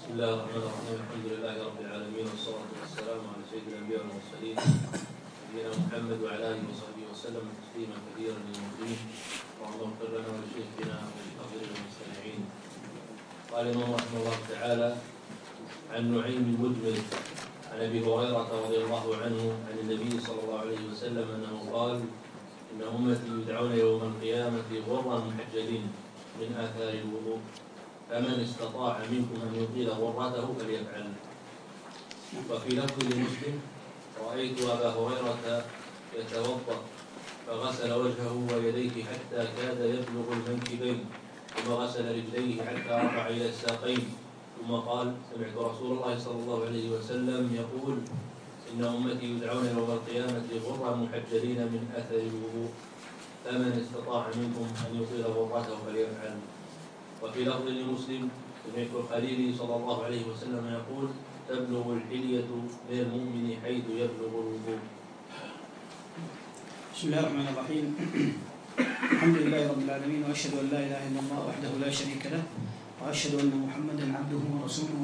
بسم الله الرحمن الرحيم. الحمد لله رب العالمين، والصلاة والسلام على سيد الأنبياء والمرسلين نبينا محمد وعلى آله وصحبه وسلم تسليما كثيرا للمسلمين. اللهم اغفر لنا ولشيخنا وللحاضرين المستمعين. قال الإمام رحمه الله تعالى: عن نعيم المجمل عن أبي هريرة رضي الله عنه عن النبي صلى الله عليه وسلم أنه قال: إن أمتي يدعون يوم القيامة غرا محجلين من آثار الوضوء، فمن استطاع منكم أن يطيل غرته فليفعل. وفي لفظ لمسلم: رأيت أبا هريرة يتوضأ فغسل وجهه ويديه حتى كاد يبلغ المنكبين، ثم غسل رجليه حتى رفع إلى الساقين، ثم قال: سمعت رسول الله صلى الله عليه وسلم يقول: إن أمتي يدعون يوم القيامة غرا محجلين من أثر الوضوء، فمن استطاع منكم أن يطيل غرته فليفعل. وفي لفظ لمسلم: سمعت الخليل صلى الله عليه وسلم يقول: تبلغ الحلية من المؤمن حيث يبلغ الوضوء. بسم الله الرحمن الرحيم. الحمد لله رب العالمين، وأشهد أن لا إله إلا الله وحده لا شريك له، وأشهد أن محمدا عبده ورسوله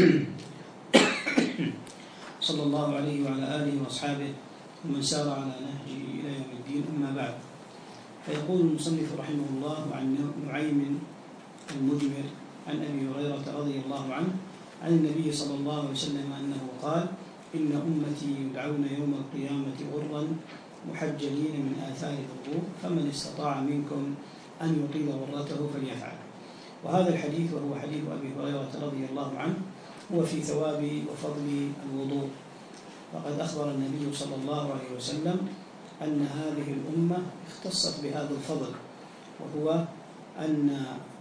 صلى الله عليه وعلى آله وأصحابه ومن سار على نهجه إلى يوم الدين. أما بعد، فيقول المصنف رحمه الله عن نعيم المجمل عن أبي هريرة رضي الله عنه عن النبي صلى الله عليه وسلم أنه قال: إن أمتي يدعون يوم القيامة غرا محجلين من آثار الوضوء، فمن استطاع منكم أن يطيل غرته فليفعل. وهذا الحديث وهو حديث أبي هريرة رضي الله عنه هو في ثواب وفضل الوضوء. وقد أخبر النبي صلى الله عليه وسلم أن هذه الأمة اختصت بهذا الفضل، وهو أن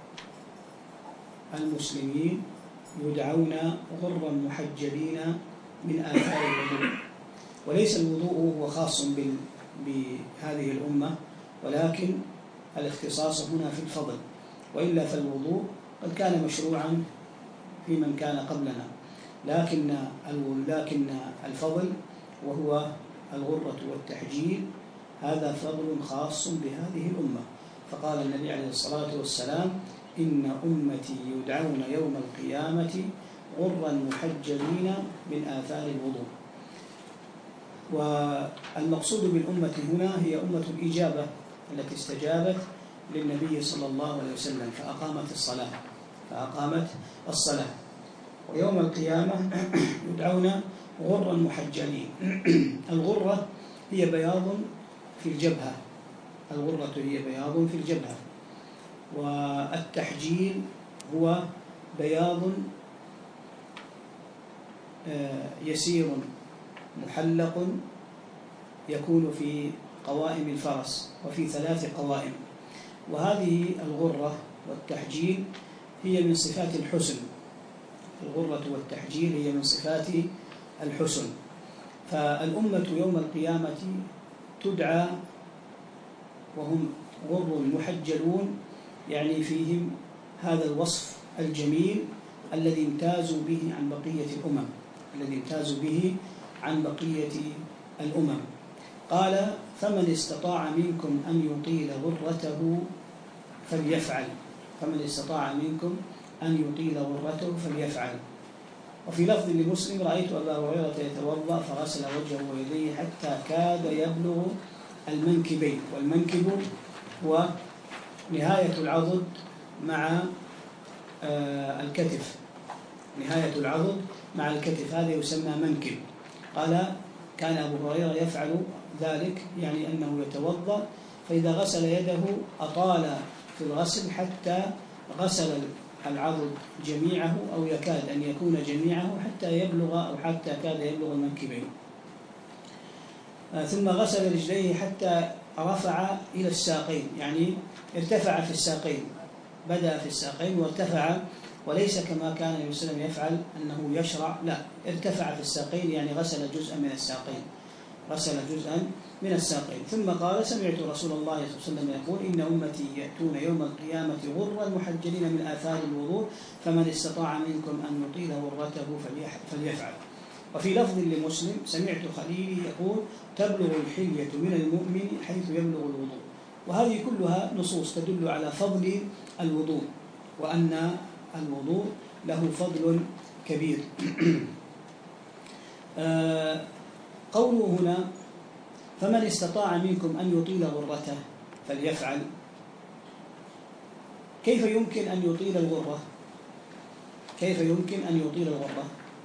المسلمين يدعون غرا محجلين من آثار الوضوء. وليس الوضوء هو خاص بهذه الأمة، ولكن الاختصاص هنا في الفضل، وإلا فالوضوء قد كان مشروعا في من كان قبلنا، لكن الفضل وهو الغرة والتحجيل هذا فضل خاص بهذه الأمة. فقال النبي عليه الصلاة والسلام: إن أمتي يدعون يوم القيامة غرا محجلين من آثار الوضوء. والمقصود بالأمة هنا هي أمة الإجابة التي استجابت للنبي صلى الله عليه وسلم فأقامت الصلاة. ويوم القيامة يدعون غرا محجلين. الغرة هي بياض في الجبهة، والتحجيل هو بياض يسير محلق يكون في قوائم الفرس وفي 3 قوائم. وهذه الغرة والتحجيل هي من صفات الحسن. الغرة والتحجيل هي من صفات الحسن. فالأمة يوم القيامة تدعى وهم غر محجلون، يعني فيهم هذا الوصف الجميل الذي امتازوا به عن بقية الأمم. قال: فمن استطاع منكم أن يطيل غرته فليفعل. وفي لفظ لمسلم: رأيت أبا هريرة يتوضأ فغسل وجهه ويديه حتى كاد يبلغ المنكبين. والمنكب هو نهاية العضد مع الكتف، هذا يسمى منكب. قال: كان أبو هريرة يفعل ذلك، يعني أنه يتوضأ فإذا غسل يده أطال في الغسل حتى غسل العضد جميعه أو يكاد أن يكون جميعه حتى كاد يبلغ المنكبين. ثم غسل رجليه حتى رفع إلى الساقين، يعني ارتفع في الساقين، بدأ في الساقين وارتفع، وليس كما كان النبي صلى الله عليه وسلم يفعل أنه يشرع، لا، ارتفع في الساقين، يعني غسل جزءا من الساقين. ثم قال: سمعت رسول الله صلى الله عليه وسلم يقول: إن أمتي يأتون يوم القيامة غرا محجلين من آثار الوضوء، فمن استطاع منكم أن يطيل غرته فليفعل. وفي لفظ لمسلم: سمعت خليلي يقول: تبلغ الحلية من المؤمن حيث يبلغ الوضوء. وهذه كلها نصوص تدل على فضل الوضوء، وأن الوضوء له فضل كبير. قوله هنا فمن استطاع منكم أن يطيل غرته فليفعل. كيف يمكن أن يطيل الغرة؟ كيف يمكن أن يطيل الغرة؟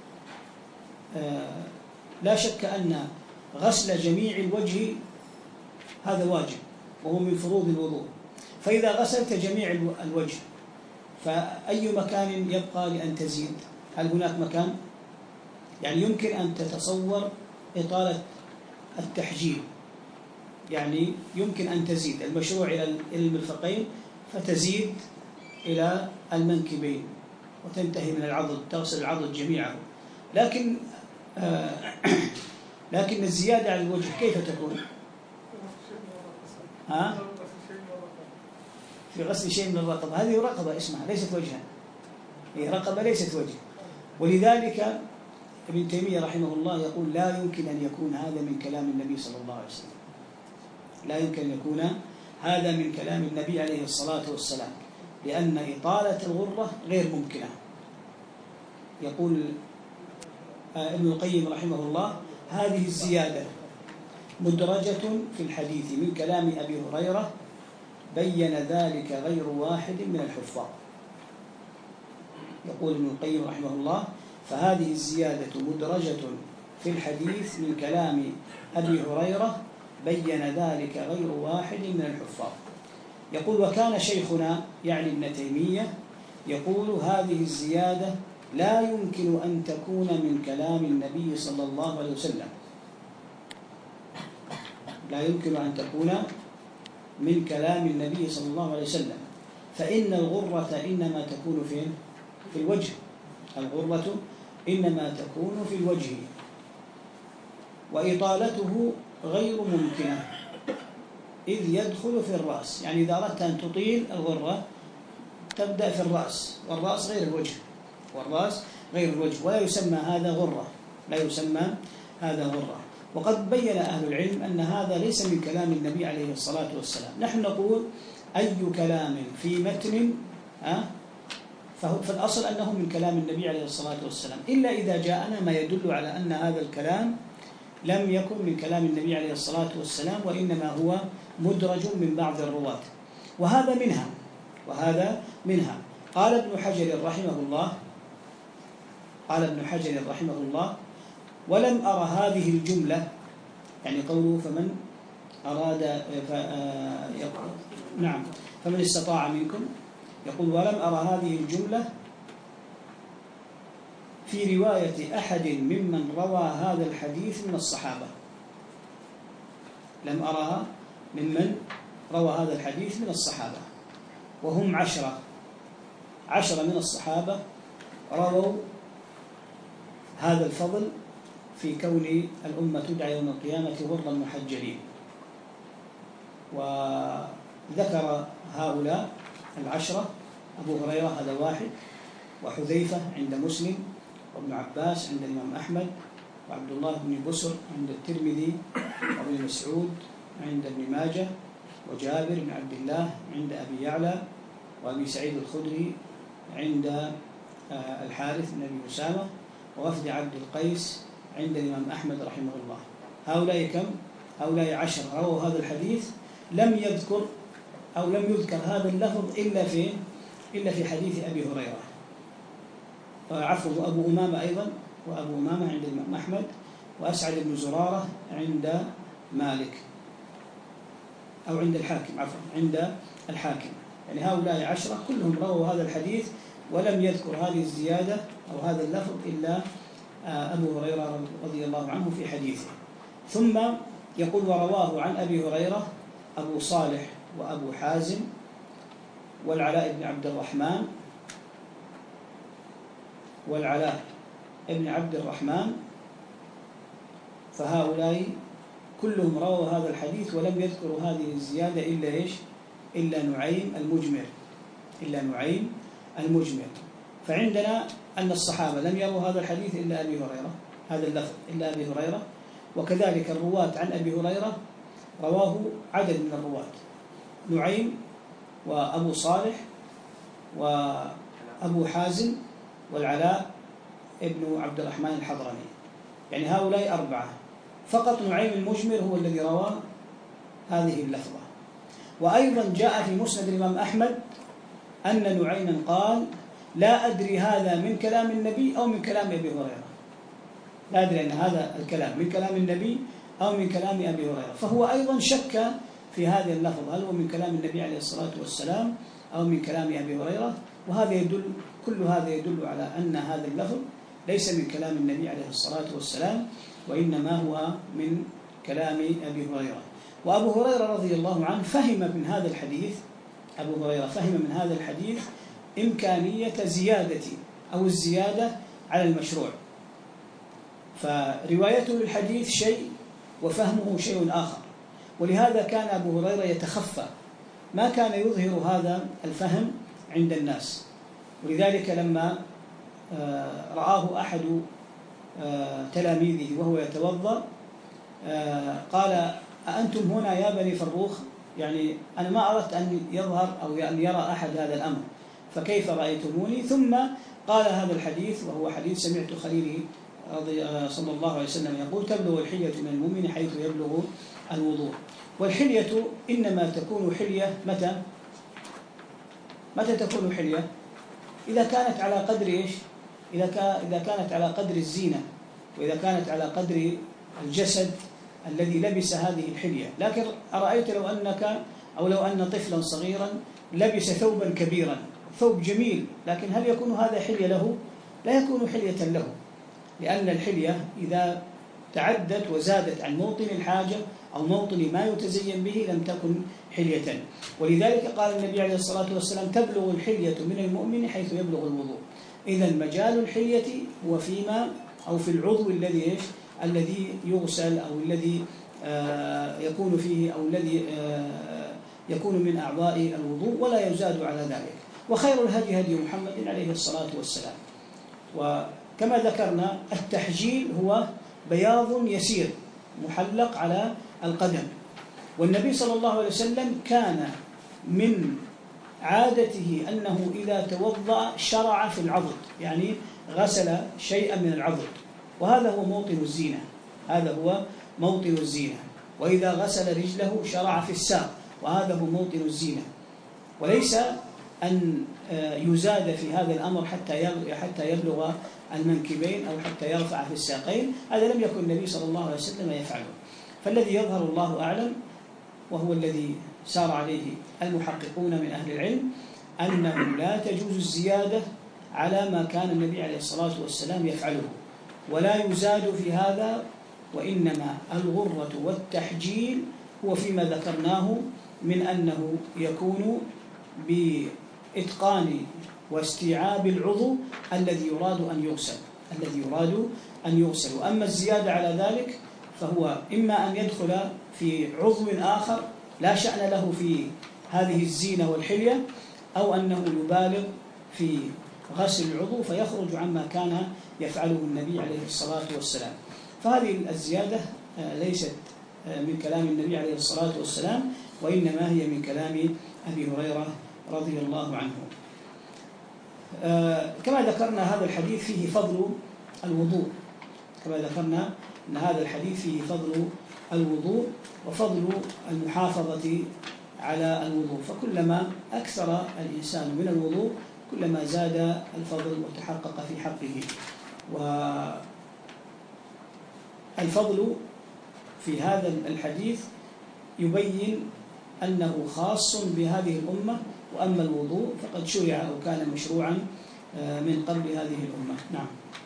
لا شك أن غسل جميع الوجه هذا واجب وهو من فروض الوضوء، فإذا غسلت جميع الوجه فأي مكان يبقى لأن تزيد؟ هل هناك مكان؟ يعني يمكن أن تتصور إطالة التحجيل، يعني يمكن أن تزيد المشروع إلى المرفقين فتزيد إلى المنكبين وتنتهي من العضد، تغسل العضد جميعه. لكن الزيادة على الوجه كيف تكون؟ في غسل شيء من الرقبة، هذه رقبة اسمها ليست وجها، هي رقبة ليست وجه. ولذلك ابن تيمية رحمه الله يقول لا يمكن أن يكون هذا من كلام النبي صلى الله عليه وسلم، لا يمكن أن يكون هذا من كلام النبي عليه الصلاة والسلام، لأن إطالة الغرة غير ممكنة. يقول ابن القيم رحمه الله هذه الزيادة مدرجة في الحديث من كلام أبي هريرة بين ذلك غير واحد من الحفاظ. يقول ابن القيم رحمه الله فهذه الزيادة مدرجة في الحديث من كلام أبي هريرة بين ذلك غير واحد من الحفاظ. يقول وكان شيخنا يعني ابن تيمية يقول هذه الزيادة لا يمكن أن تكون من كلام النبي صلى الله عليه وسلم، لا يمكن أن تكون من كلام النبي صلى الله عليه وسلم، فإن الغرة إنما تكون فين؟ في الوجه، الغرة إنما تكون في الوجه، وإطالته غير ممكنة إذ يدخل في الرأس. يعني إذا أردت أن تطيل الغرة تبدأ في الرأس، والرأس غير الوجه، والرأس غير الوجه، ولا يسمى هذا غرة، لا يسمى هذا غرة. وقد بين أهل العلم أن هذا ليس من كلام النبي عليه الصلاة والسلام. نحن نقول أي كلام في متن فالأصل أنه من كلام النبي عليه الصلاة والسلام، إلا إذا جاءنا ما يدل على أن هذا الكلام لم يكن من كلام النبي عليه الصلاة والسلام، وإنما هو مدرج من بعض الرواة، وهذا منها. قال ابن حجر رحمه الله ولم أرى هذه الجملة، يعني قوله فمن أراد فمن استطاع منكم، يقول ولم أرى هذه الجملة في رواية أحد ممن روى هذا الحديث من الصحابة، لم أرها ممن روى هذا الحديث من الصحابة، وهم 10 من الصحابة رووا هذا الفضل في كون الأمة تدعى يوم القيامة غرا محجلين. وذكر هؤلاء 10 أبو هريرة هذا واحد، وحذيفة عند مسلم، وابن عباس عند الإمام أحمد، وعبد الله بن بسر عند الترمذي، وابن مسعود عند ابن ماجه، وجابر بن عبد الله عند أبي يعلى، وأبي سعيد الخدري عند الحارث بن أبي أسامة، ووفد عبد القيس عند الإمام أحمد رحمه الله. هؤلاء كم؟ هؤلاء 10 رووا هذا الحديث، لم يذكر هذا اللفظ إلا في حديث أبي هريرة، عفوا أبو أمامة أيضا، وأبو أمامة عند الإمام أحمد، وأسعد بن زرارة عند مالك أو عند الحاكم، عند الحاكم. يعني هؤلاء 10 كلهم رووا هذا الحديث، ولم يذكر هذه الزيادة أو هذا اللفظ إلا أبو هريرة رضي الله عنه في حديثه. ثم يقول ورواه عن أبي هريرة أبو صالح وأبو حازم والعلاء بن عبد الرحمن، فهؤلاء كلهم رووا هذا الحديث ولم يذكروا هذه الزيادة إلا نعيم المجمر. فعندنا أن الصحابة لم يروا هذا الحديث إلا أبي هريرة، هذا اللفظ إلا أبي هريرة، وكذلك الرواة عن أبي هريرة رواه عدد من الرواة، نعيم وأبو صالح وأبو حازم والعلاء ابن عبد الرحمن الحضرمي، يعني هؤلاء 4. فقط نعيم المجمر هو الذي روى هذه اللفظة. وأيضا جاء في مسند الإمام أحمد أن نعيما قال: لا أدري هذا من كلام النبي أو من كلام أبي هريرة. لا أدري أن هذا الكلام من كلام النبي أو من كلام أبي هريرة، فهو أيضا شك في هذه اللفظ، هل هو من كلام النبي عليه الصلاة والسلام أو من كلام أبي هريرة. وهذا يدل، كل هذا يدل على أن هذا اللفظ ليس من كلام النبي عليه الصلاة والسلام، وإنما هو من كلام أبي هريرة. وأبو هريرة رضي الله عنه فهم من هذا الحديث، أبو هريرة فهم من هذا الحديث إمكانية زيادة أو الزيادة على المشروع، فروايته للحديث شيء وفهمه شيء آخر، ولهذا كان أبو هريرة يتخفى، ما كان يظهر هذا الفهم عند الناس. ولذلك لما رآه أحد تلاميذه وهو يتوضأ قال: أأنتم هنا يا بني فروخ؟ يعني أنا ما أردت أن يظهر أو أن يرى أحد هذا الأمر، فكيف رأيتموني؟ ثم قال هذا الحديث، وهو حديث سمعت خليلي صلى الله عليه وسلم يقول: تبلغ الحلية من المؤمن حيث يبلغ الوضوء. والحلية إنما تكون حلية متى تكون حلية؟ إذا كانت على قدر إيش؟ إذا كانت على قدر الزينة، وإذا كانت على قدر الجسد الذي لبس هذه الحلية. لكن أرأيت لو أن طفلا صغيرا لبس ثوبا كبيرا، ثوب جميل، لكن هل يكون هذا حلية له؟ لا يكون حلية له، لأن الحلية إذا تعدت وزادت عن موطن الحاجة أو موطن ما يتزين به لم تكن حلية. ولذلك قال النبي عليه الصلاة والسلام: تبلغ الحلية من المؤمن حيث يبلغ الوضوء. إذن مجال الحلية هو فيما أو في العضو الذي يغسل أو الذي يكون فيه أو الذي يكون من أعضاء الوضوء، ولا يزاد على ذلك. وخير الهدي هدي محمد عليه الصلاة والسلام. وكما ذكرنا التحجيل هو بياض يسير محلق على القدم، والنبي صلى الله عليه وسلم كان من عادته أنه إذا توضأ شرع في العضد، يعني غسل شيئا من العضد، وهذا هو موطن الزينة، هذا هو موطن الزينة. وإذا غسل رجله شرع في الساق، وهذا هو موطن الزينة. وليس أن يزاد في هذا الأمر حتى يبلغ المنكبين أو حتى يرفع في الساقين، هذا لم يكن النبي صلى الله عليه وسلم يفعله. فالذي يظهر الله أعلم، وهو الذي سار عليه المحققون من أهل العلم، أنه لا تجوز الزيادة على ما كان النبي عليه الصلاة والسلام يفعله، ولا يزاد في هذا، وإنما الغرة والتحجيل هو فيما ذكرناه من أنه يكون بإتقان واستيعاب العضو الذي يراد أن يغسل. وأما الزيادة على ذلك فهو إما أن يدخل في عضو آخر لا شأن له في هذه الزينة والحلية، أو أنه يبالغ في غسل العضو فيخرج عما كان يفعله النبي عليه الصلاة والسلام. فهذه الزيادة ليست من كلام النبي عليه الصلاة والسلام، وإنما هي من كلام أبي هريرة رضي الله عنه. كما ذكرنا هذا الحديث فيه فضل الوضوء، كما ذكرنا أن هذا الحديث فيه فضل الوضوء وفضل المحافظة على الوضوء، فكلما أكثر الإنسان من الوضوء كلما زاد الفضل وتحقق في حقه. والفضل في هذا الحديث يبين أنه خاص بهذه الأمة، وأما الوضوء فقد شرع أو كان مشروعا من قبل هذه الأمة. نعم.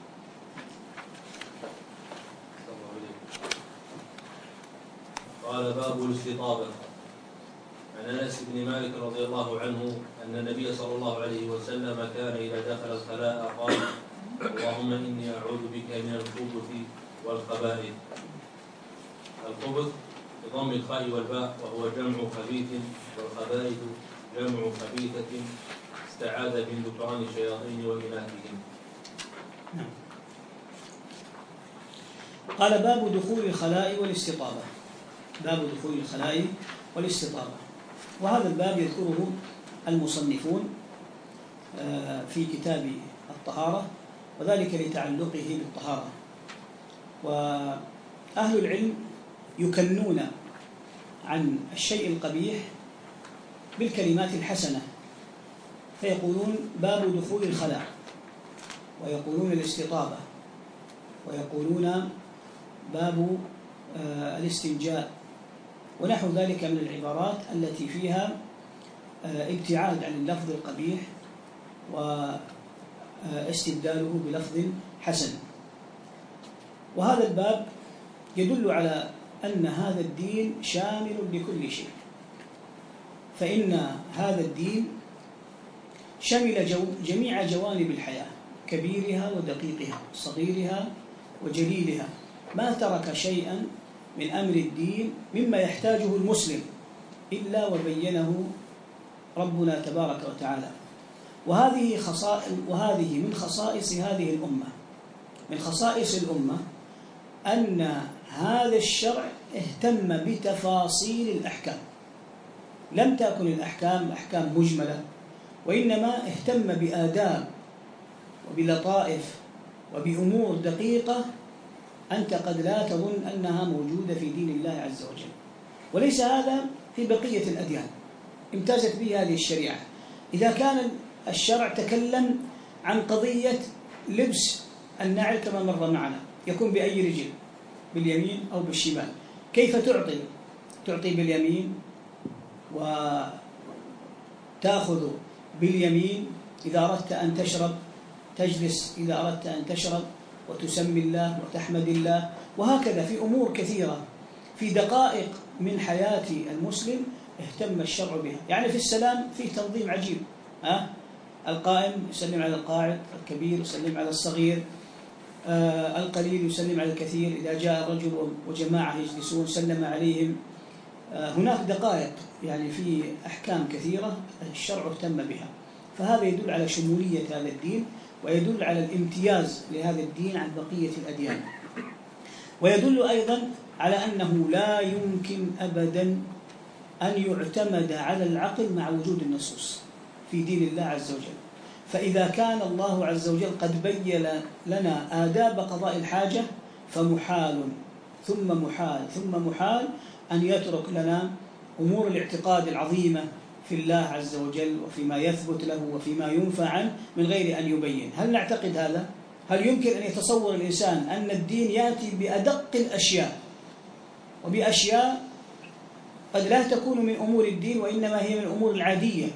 قال: باب الاستطابة. عن أنس بن مالك رضي الله عنه أن النبي صلى الله عليه وسلم كان إذا دخل الخلاء قال: اللهم إني أعوذ بك من الخبث والخبائث. الخبث بضم الخاء والباء، وهو جمع خبيث، والخبائث جمع خبيثة استعاذ من ذكران الشياطين وإناثهم. قال: باب دخول الخلاء والاستطابة. باب دخول الخلاء والاستطابة. وهذا الباب يذكره المصنفون في كتاب الطهارة وذلك لتعلقه بالطهارة. وأهل العلم يكنون عن الشيء القبيح بالكلمات الحسنة، فيقولون باب دخول الخلاء، ويقولون الاستطابة، ويقولون باب الاستنجاء، ونحو ذلك من العبارات التي فيها ابتعاد عن اللفظ القبيح واستبداله بلفظ حسن. وهذا الباب يدل على أن هذا الدين شامل لكل شيء، فإن هذا الدين شمل جميع جوانب الحياة، كبيرها ودقيقها، صغيرها وجليلها، ما ترك شيئا من أمر الدين مما يحتاجه المسلم إلا وبينه ربنا تبارك وتعالى. وهذه من خصائص هذه الأمة. من خصائص الأمة أن هذا الشرع اهتم بتفاصيل الأحكام، لم تكن الأحكام أحكام مجملة، وإنما اهتم بآداب وبلطائف وبأمور دقيقة أنت قد لا تظن أنها موجودة في دين الله عز وجل. وليس هذا في بقية الأديان امتازت به هذه الشريعة. إذا كان الشرع تكلم عن قضية لبس النعل كما مر معنا، يكون بأي رجل، باليمين أو بالشمال، كيف تعطي باليمين وتأخذ باليمين إذا أردت أن تشرب، تجلس إذا أردت أن تشرب، وتسمي الله وتحمد الله، وهكذا في أمور كثيرة، في دقائق من حياة المسلم اهتم الشرع بها. يعني في السلام فيه تنظيم عجيب، القائم يسلم على القاعد، الكبير يسلم على الصغير، القليل يسلم على الكثير، إذا جاء الرجل وجماعة يجلسون سلم عليهم. هناك دقائق يعني في أحكام كثيرة الشرع اهتم بها، فهذا يدل على شمولية هذا الدين، ويدل على الامتياز لهذا الدين عن بقية الأديان، ويدل أيضا على أنه لا يمكن أبدا أن يعتمد على العقل مع وجود النصوص في دين الله عز وجل. فإذا كان الله عز وجل قد بين لنا آداب قضاء الحاجة، فمحال ثم محال ثم محال أن يترك لنا أمور الاعتقاد العظيمة في الله عز وجل وفيما يثبت له وفيما ينفى عنه من غير أن يبين. هل نعتقد هذا؟ هل يمكن أن يتصور الإنسان أن الدين يأتي بأدق الأشياء وبأشياء قد لا تكون من أمور الدين وإنما هي من الأمور العادية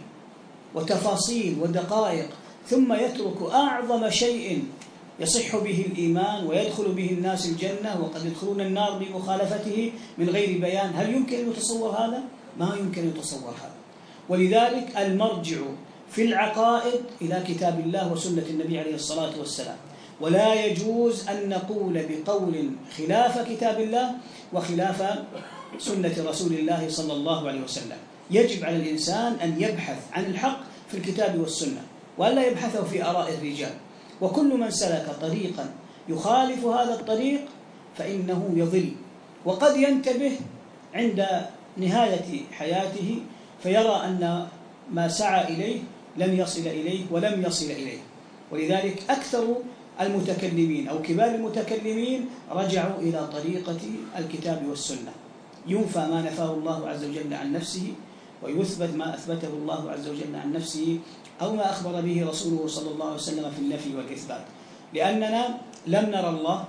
وتفاصيل ودقائق، ثم يترك أعظم شيء يصح به الإيمان ويدخل به الناس الجنة وقد يدخلون النار بمخالفته من غير بيان؟ هل يمكن أن يتصور هذا؟ ما يمكن أن يتصور هذا. ولذلك المرجع في العقائد إلى كتاب الله وسنة النبي عليه الصلاة والسلام، ولا يجوز أن نقول بقول خلاف كتاب الله وخلاف سنة رسول الله صلى الله عليه وسلم. يجب على الإنسان أن يبحث عن الحق في الكتاب والسنة، وألا يبحثه في آراء الرجال. وكل من سلك طريقا يخالف هذا الطريق فإنه يضل، وقد ينتبه عند نهاية حياته فيرى أن ما سعى إليه لم يصل إليه ولم يصل إليه. ولذلك أكثر المتكلمين أو كبار المتكلمين رجعوا إلى طريقة الكتاب والسنة، ينفى ما نفاه الله عز وجل عن نفسه، ويثبت ما أثبته الله عز وجل عن نفسه أو ما أخبر به رسوله صلى الله عليه وسلم في النفي والإثبات. لأننا لم نرى الله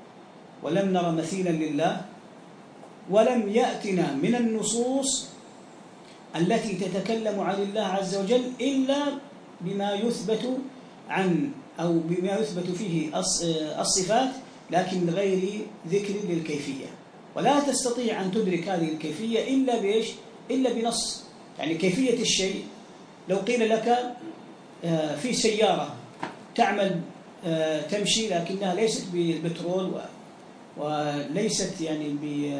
ولم نرى مثيلا لله، ولم يأتنا من النصوص التي تتكلم عن الله عز وجل إلا بما يثبت عن أو بما يثبت فيه الصفات، لكن من غير ذكر للكيفية. ولا تستطيع أن تدرك هذه الكيفية إلا بإيش؟ إلا بنص. يعني كيفية الشيء لو قيل لك في سيارة تعمل تمشي لكنها ليست بالبترول وليست يعني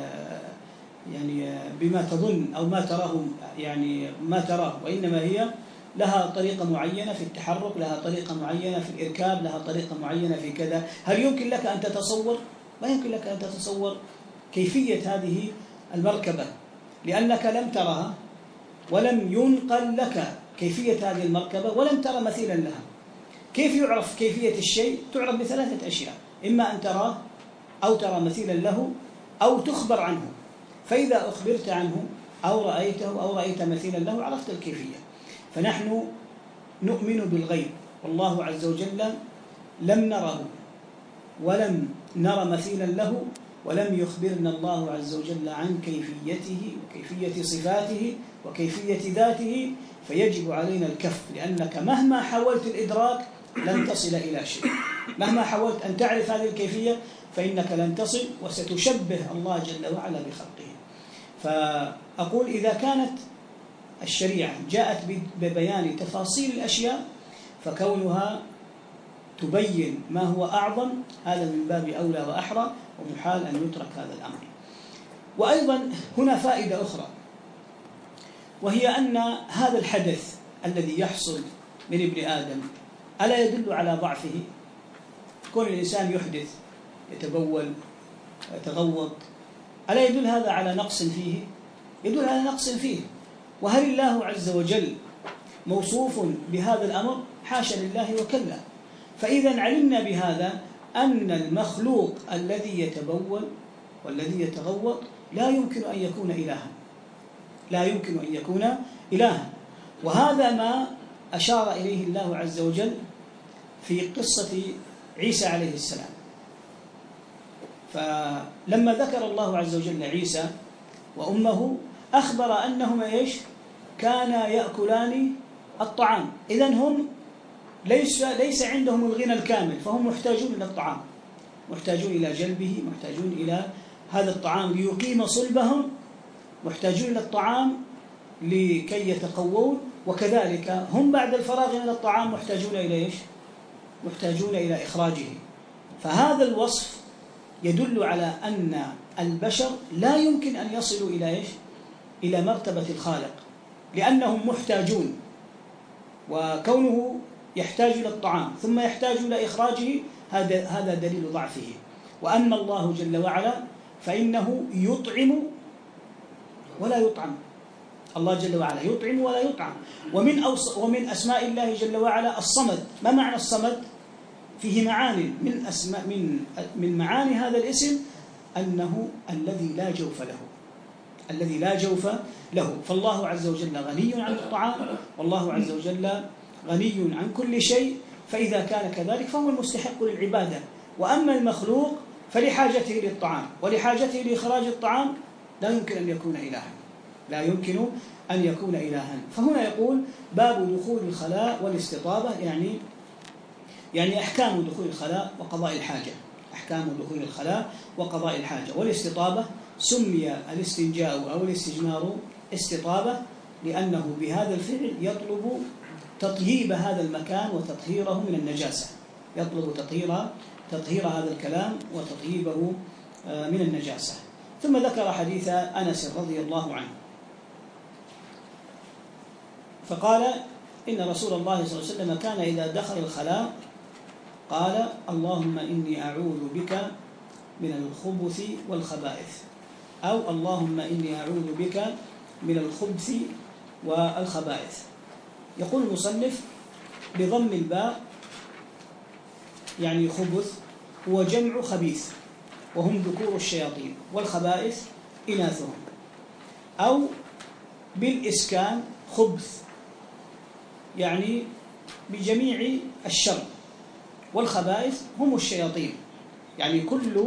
بما تظن أو ما تراه، يعني ما تراه، وإنما هي لها طريقة معينة في التحرك، لها طريقة معينة في الإركاب، لها طريقة معينة في كذا. هل يمكن لك أن تتصور؟ ما يمكن لك أن تتصور كيفية هذه المركبة، لأنك لم ترها ولم ينقل لك كيفية هذه المركبة ولم ترى مثيلا لها. كيف يعرف كيفية الشيء؟ تعرف بثلاثة أشياء: إما أن تراه، أو ترى مثيلا له، أو تخبر عنه. فإذا أخبرت عنه أو رأيته أو رأيت مثيلا له عرفت الكيفية. فنحن نؤمن بالغيب، والله عز وجل لم نره ولم نرى مثيلا له، ولم يخبرنا الله عز وجل عن كيفيته وكيفية صفاته وكيفية ذاته، فيجب علينا الكف، لأنك مهما حاولت الإدراك لن تصل إلى شيء. مهما حاولت أن تعرف هذه الكيفية فإنك لن تصل، وستشبه الله جل وعلا بخلقه. فأقول إذا كانت الشريعة جاءت ببيان تفاصيل الأشياء، فكونها تبين ما هو أعظم هذا من باب أولى وأحرى، ومحال أن يترك هذا الأمر. وأيضا هنا فائدة أخرى، وهي أن هذا الحدث الذي يحصل من ابن آدم ألا يدل على ضعفه؟ كون الإنسان يحدث، يتبول، يتغوط، ألا يدل هذا على نقص فيه؟ يدل على نقص فيه. وهل الله عز وجل موصوف بهذا الأمر؟ حاشا لله وكلا. فإذا علمنا بهذا أن المخلوق الذي يتبول والذي يتغوط لا يمكن أن يكون إلها، لا يمكن أن يكون إلها. وهذا ما أشار إليه الله عز وجل في قصة عيسى عليه السلام. فلما ذكر الله عز وجل عيسى وأمه أخبر أنهما كانا يأكلان الطعام. إذن هم ليس عندهم الغنى الكامل، فهم محتاجون إلى الطعام، محتاجون إلى جلبه، محتاجون إلى هذا الطعام ليقيم صلبهم، محتاجون إلى الطعام لكي يتقوون، وكذلك هم بعد الفراغ من الطعام محتاجون إلى محتاجون إلى إخراجه. فهذا الوصف يدل على أن البشر لا يمكن أن يصلوا إلى مرتبة الخالق، لأنهم محتاجون، وكونه يحتاج إلى الطعام ثم يحتاج إلى إخراجه هذا دليل ضعفه. وأما الله جل وعلا فإنه يطعم ولا يطعم، الله جل وعلا يطعم ولا يطعم. ومن أسماء الله جل وعلا الصمد. ما معنى الصمد؟ فيه معاني، من معاني هذا الاسم أنه الذي لا جوف له، الذي لا جوف له. فالله عز وجل غني عن الطعام، والله عز وجل غني عن كل شيء، فإذا كان كذلك فهو المستحق للعبادة. وأما المخلوق فلحاجته للطعام ولحاجته لإخراج الطعام لا يمكن أن يكون إلها، لا يمكن أن يكون إلها. فهنا يقول باب دخول الخلاء والاستطابة، يعني أحكام دخول الخلاء وقضاء الحاجة، أحكام دخول الخلاء وقضاء الحاجة. والاستطابة سمي الاستنجاء أو الاستجمار استطابة لأنه بهذا الفعل يطلب تطييب هذا المكان وتطهيره من النجاسة، يطلب تطهير هذا الكلام وتطييبه من النجاسة. ثم ذكر حديث أنس رضي الله عنه فقال إن رسول الله صلى الله عليه وسلم كان إذا دخل الخلاء قال اللهم إني أعوذ بك من الخبث والخبائث، أو اللهم إني أعوذ بك من الخبث والخبائث. يقول المصنف بضم الباء يعني خبث هو جمع خبيث وهم ذكور الشياطين، والخبائث إناثهم، أو بالإسكان خبث يعني بجميع الشر، والخبائث هم الشياطين، يعني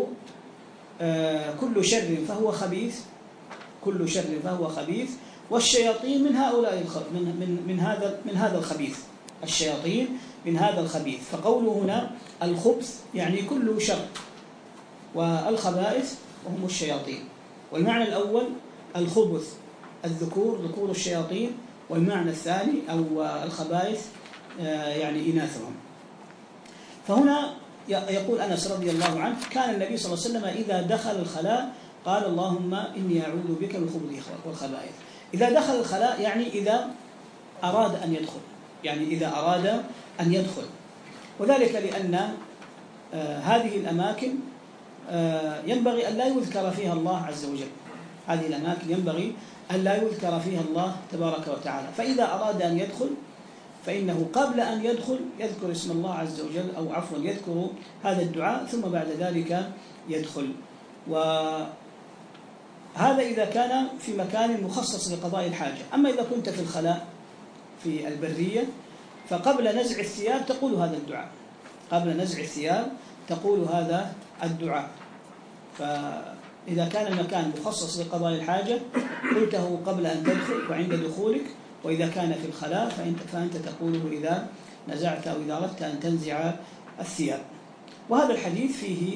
كل شر فهو خبيث، كل شر فهو خبيث، والشياطين من هؤلاء من هذا الخبيث، الشياطين من هذا الخبيث. فقوله هنا الخبث يعني كل شر، والخبائث وهم الشياطين. والمعنى الأول الخبث ذكور الشياطين، والمعنى الثاني أو الخبائث يعني إناثهم. فهنا يقول أنس رضي الله عنه كان النبي صلى الله عليه وسلم إذا دخل الخلاء قال اللهم إني أعوذ بك من الخبث والخبائث. إذا دخل الخلاء يعني إذا أراد أن يدخل، يعني إذا أراد أن يدخل، وذلك لأن هذه الأماكن ينبغي أن لا يذكر فيها الله عز وجل، هذه الأماكن ينبغي أن لا يذكر فيها الله تبارك وتعالى. فإذا أراد أن يدخل فإنه قبل أن يدخل يذكر اسم الله عز وجل، أو عفوا يذكر هذا الدعاء ثم بعد ذلك يدخل. وهذا إذا كان في مكان مخصص لقضاء الحاجة. أما إذا كنت في الخلاء في البرية فقبل نزع الثياب تقول هذا الدعاء، قبل نزع الثياب تقول هذا الدعاء. فإذا كان المكان مخصص لقضاء الحاجة قلته قبل أن تدخل وعند دخولك، وإذا كان في الخلاء فأنت تقوله إذا نزعت أو إذا أردت أن تنزع الثياب. وهذا الحديث فيه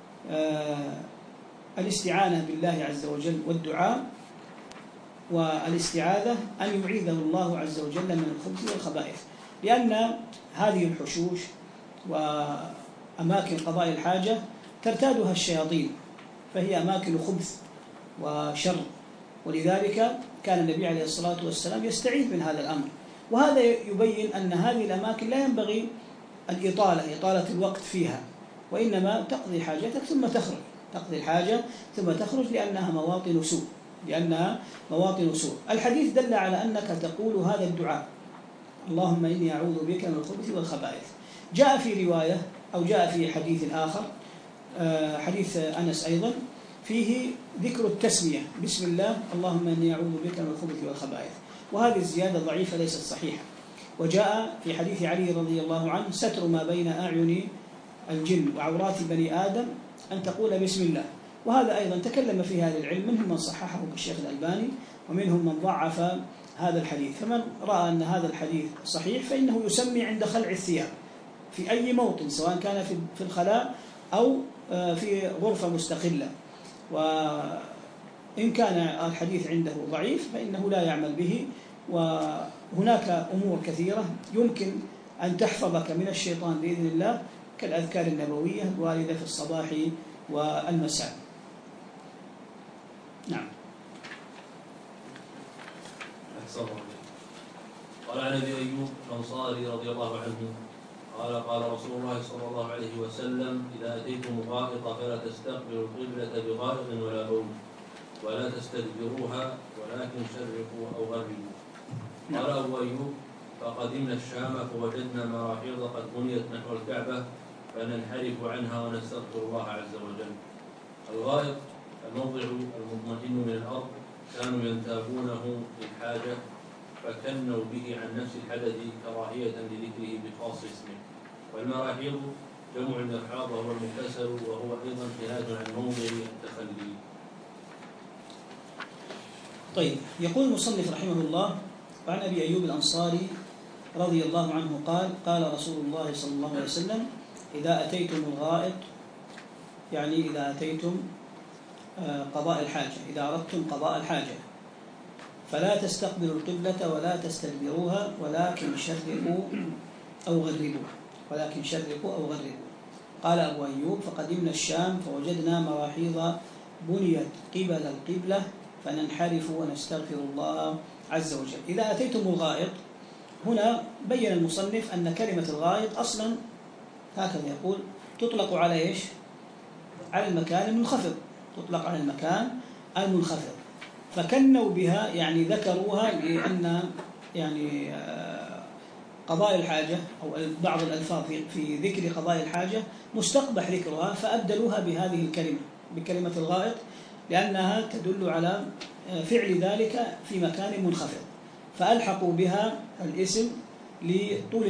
الاستعانة بالله عز وجل والدعاء، والاستعاذة أن يعيذه الله عز وجل من الخبث والخبائث، لأن هذه الحشوش وأماكن قضاء الحاجة ترتادها الشياطين، فهي أماكن خبث وشر، ولذلك كان النبي عليه الصلاة والسلام يستعيذ من هذا الأمر. وهذا يبين أن هذه الأماكن لا ينبغي إطالة الوقت فيها، وإنما تقضي حاجتك ثم تخرج، تقضي الحاجة ثم تخرج، لأنها مواطن سوء. الحديث دل على أنك تقول هذا الدعاء: اللهم إني أعوذ بك من الخبث والخبائث. جاء في رواية أو جاء في حديث آخر، حديث أنس أيضا، فيه ذكر التسمية بسم الله اللهم إني أعوذ بك من الخبث والخبائث، وهذه الزيادة ضعيفة ليست صحيحة. وجاء في حديث علي رضي الله عنه: ستر ما بين أعين الجن وعورات بني آدم أن تقول بسم الله. وهذا أيضا تكلم فيه أهل العلم، منهم من صححه كالشيخ الألباني، ومنهم من ضعف هذا الحديث. فمن رأى أن هذا الحديث صحيح فإنه يسمي عند خلع الثياب في أي موطن، سواء كان في الخلاء أو في غرفة مستقلة. وإن كان الحديث عنده ضعيف فإنه لا يعمل به. وهناك أمور كثيرة يمكن أن تحفظك من الشيطان بإذن الله، كالأذكار النبوية الواردة في الصباح والمساء. نعم. قال عن أبي أيوب الأنصاري رضي الله عنه قال رسول الله صلى الله عليه وسلم: إذا أتيتم غائط فلا تستقبلوا القبلة بغائط ولا بول، ولا تستدبروها، ولكن شرقوا أو غربوا. قال أبو أيوب: فقدمنا الشام فوجدنا مراحيض قد بنيت نحو الكعبة فننحرف عنها ونستغفر الله عز وجل. الغائط الموضع المطمئن من الأرض، كانوا ينتابونه للحاجة فكنوا به عن نفس الحدث كراهية لذكره بخاص اسمه. والمراحيض جمع المرحاض وهو المكتسر، وهو أيضا خلاف عن موضع التخلي. طيب، يقول المصنف رحمه الله: وعن أبي أيوب الأنصاري رضي الله عنه قال رسول الله صلى الله عليه وسلم: إذا أتيتم الغائط، يعني إذا أتيتم قضاء الحاجة، إذا أردتم قضاء الحاجة، فلا تستقبلوا القبلة ولا تستدبروها، ولكن شرقوا أو غربوا. قال أبو أيوب: فقدمنا الشام فوجدنا مراحيض بنيت قبل القبلة فننحرف ونستغفر الله عز وجل. إذا أتيتم الغائط، هنا بين المصنف أن كلمة الغائط أصلا هكذا يقول تطلق على إيش؟ على المكان المنخفض، تطلق على المكان المنخفض. فكنوا بها، يعني ذكروها، لأن يعني قضاء الحاجة أو بعض الألفاظ في ذكر قضاء الحاجة مستقبح ذكرها، فأبدلوها بهذه الكلمة، بكلمة الغائط، لأنها تدل على فعل ذلك في مكان منخفض، فألحقوا بها الاسم لطول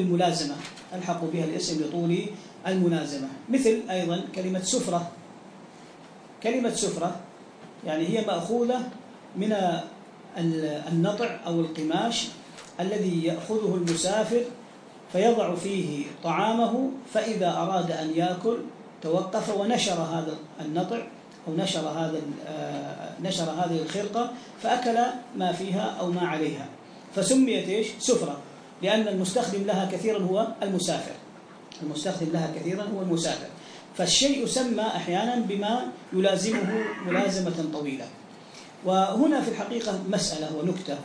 الملازمة. مثل أيضا كلمة سفرة. كلمة سفرة يعني هي مأخوذة من النطع أو القماش الذي يأخذه المسافر فيضع فيه طعامه، فإذا أراد أن يأكل توقف ونشر هذا النطع أو نشر هذه الخرقة فأكل ما فيها أو ما عليها، فسميت إيش؟ سفرة، لأن المستخدم لها كثيرا هو المسافر. فالشيء يسمى أحيانا بما يلازمه ملازمة طويلة. وهنا في الحقيقة مسألة ونكتة.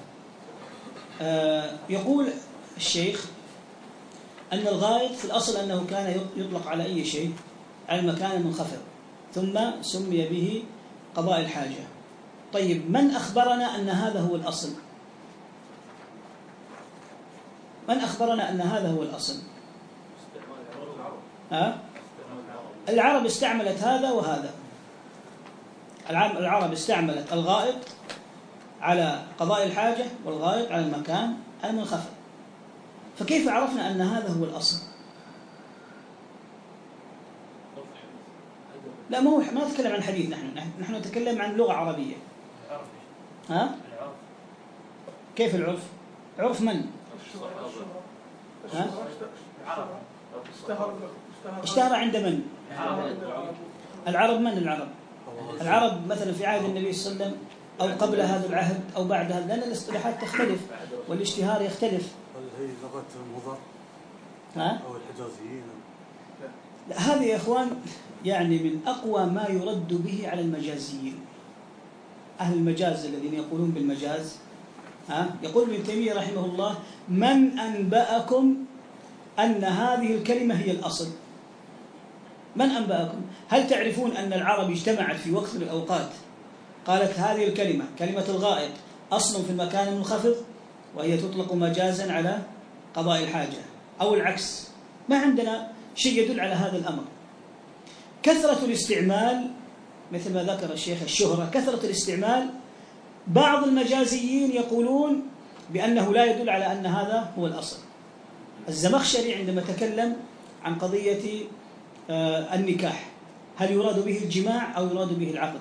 يقول الشيخ أن الغائط في الأصل أنه كان يطلق على أي شيء، على المكان المنخفض، ثم سمي به قضاء الحاجة. طيب، من أخبرنا أن هذا هو الأصل؟ من أخبرنا أن هذا هو الأصل؟ العرب استعملت هذا وهذا. العرب استعملت الغائط على قضاء الحاجة والغائط على المكان المنخفض. فكيف عرفنا أن هذا هو الأصل؟ لا، ما نتكلم عن حديث، نحن نتكلم عن لغة عربية. كيف العرف؟ عرف من؟ اشتهر عند من؟ العرب. من العرب؟ العرب مثلا في عهد النبي صلى الله عليه وسلم أو قبل هذا العهد أو بعد هذا، لأن الاصطلاحات تختلف والاشتهار يختلف. هل هي لغة مضر أو الحجازيين؟ هذه يا إخوان يعني من أقوى ما يرد به على المجازيين، أهل المجاز الذين يقولون بالمجاز. يقول ابن تيمية رحمه الله: من أنبأكم أن هذه الكلمة هي الأصل؟ من أنبأكم؟ هل تعرفون أن العرب اجتمعت في وقت من الأوقات قالت هذه الكلمة، كلمة الغائط، أصل في المكان المنخفض وهي تطلق مجازا على قضاء الحاجة، أو العكس؟ ما عندنا شيء يدل على هذا الأمر. كثرة الاستعمال مثل ما ذكر الشيخ الشهرة، كثرة الاستعمال، بعض المجازيين يقولون بأنه لا يدل على أن هذا هو الأصل. الزمخشري عندما تكلم عن قضية النكاح، هل يراد به الجماع أو يراد به العقد؟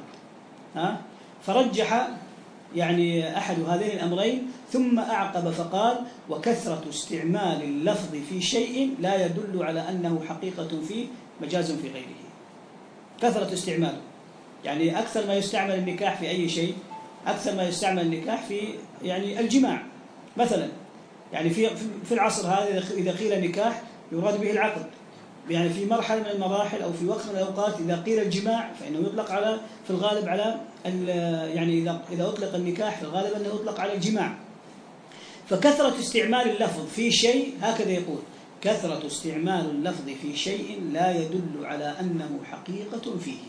فرجح يعني أحد هذين الأمرين، ثم أعقب فقال: وكثرة استعمال اللفظ في شيء لا يدل على أنه حقيقة فيه مجاز في غيره. كثرة استعماله يعني أكثر ما يستعمل النكاح في أي شيء، أكثر ما يستعمل النكاح في يعني الجماع مثلا. يعني في العصر هذا إذا قيل نكاح يراد به العقد، يعني في مرحلة من المراحل أو في وقت من الأوقات إذا قيل الجماع فإنه يطلق على في الغالب على يعني إذا أطلق النكاح في الغالب أنه يطلق على الجماع. فكثرة استعمال اللفظ في شيء، هكذا يقول: كثرة استعمال اللفظ في شيء لا يدل على أنه حقيقة فيه.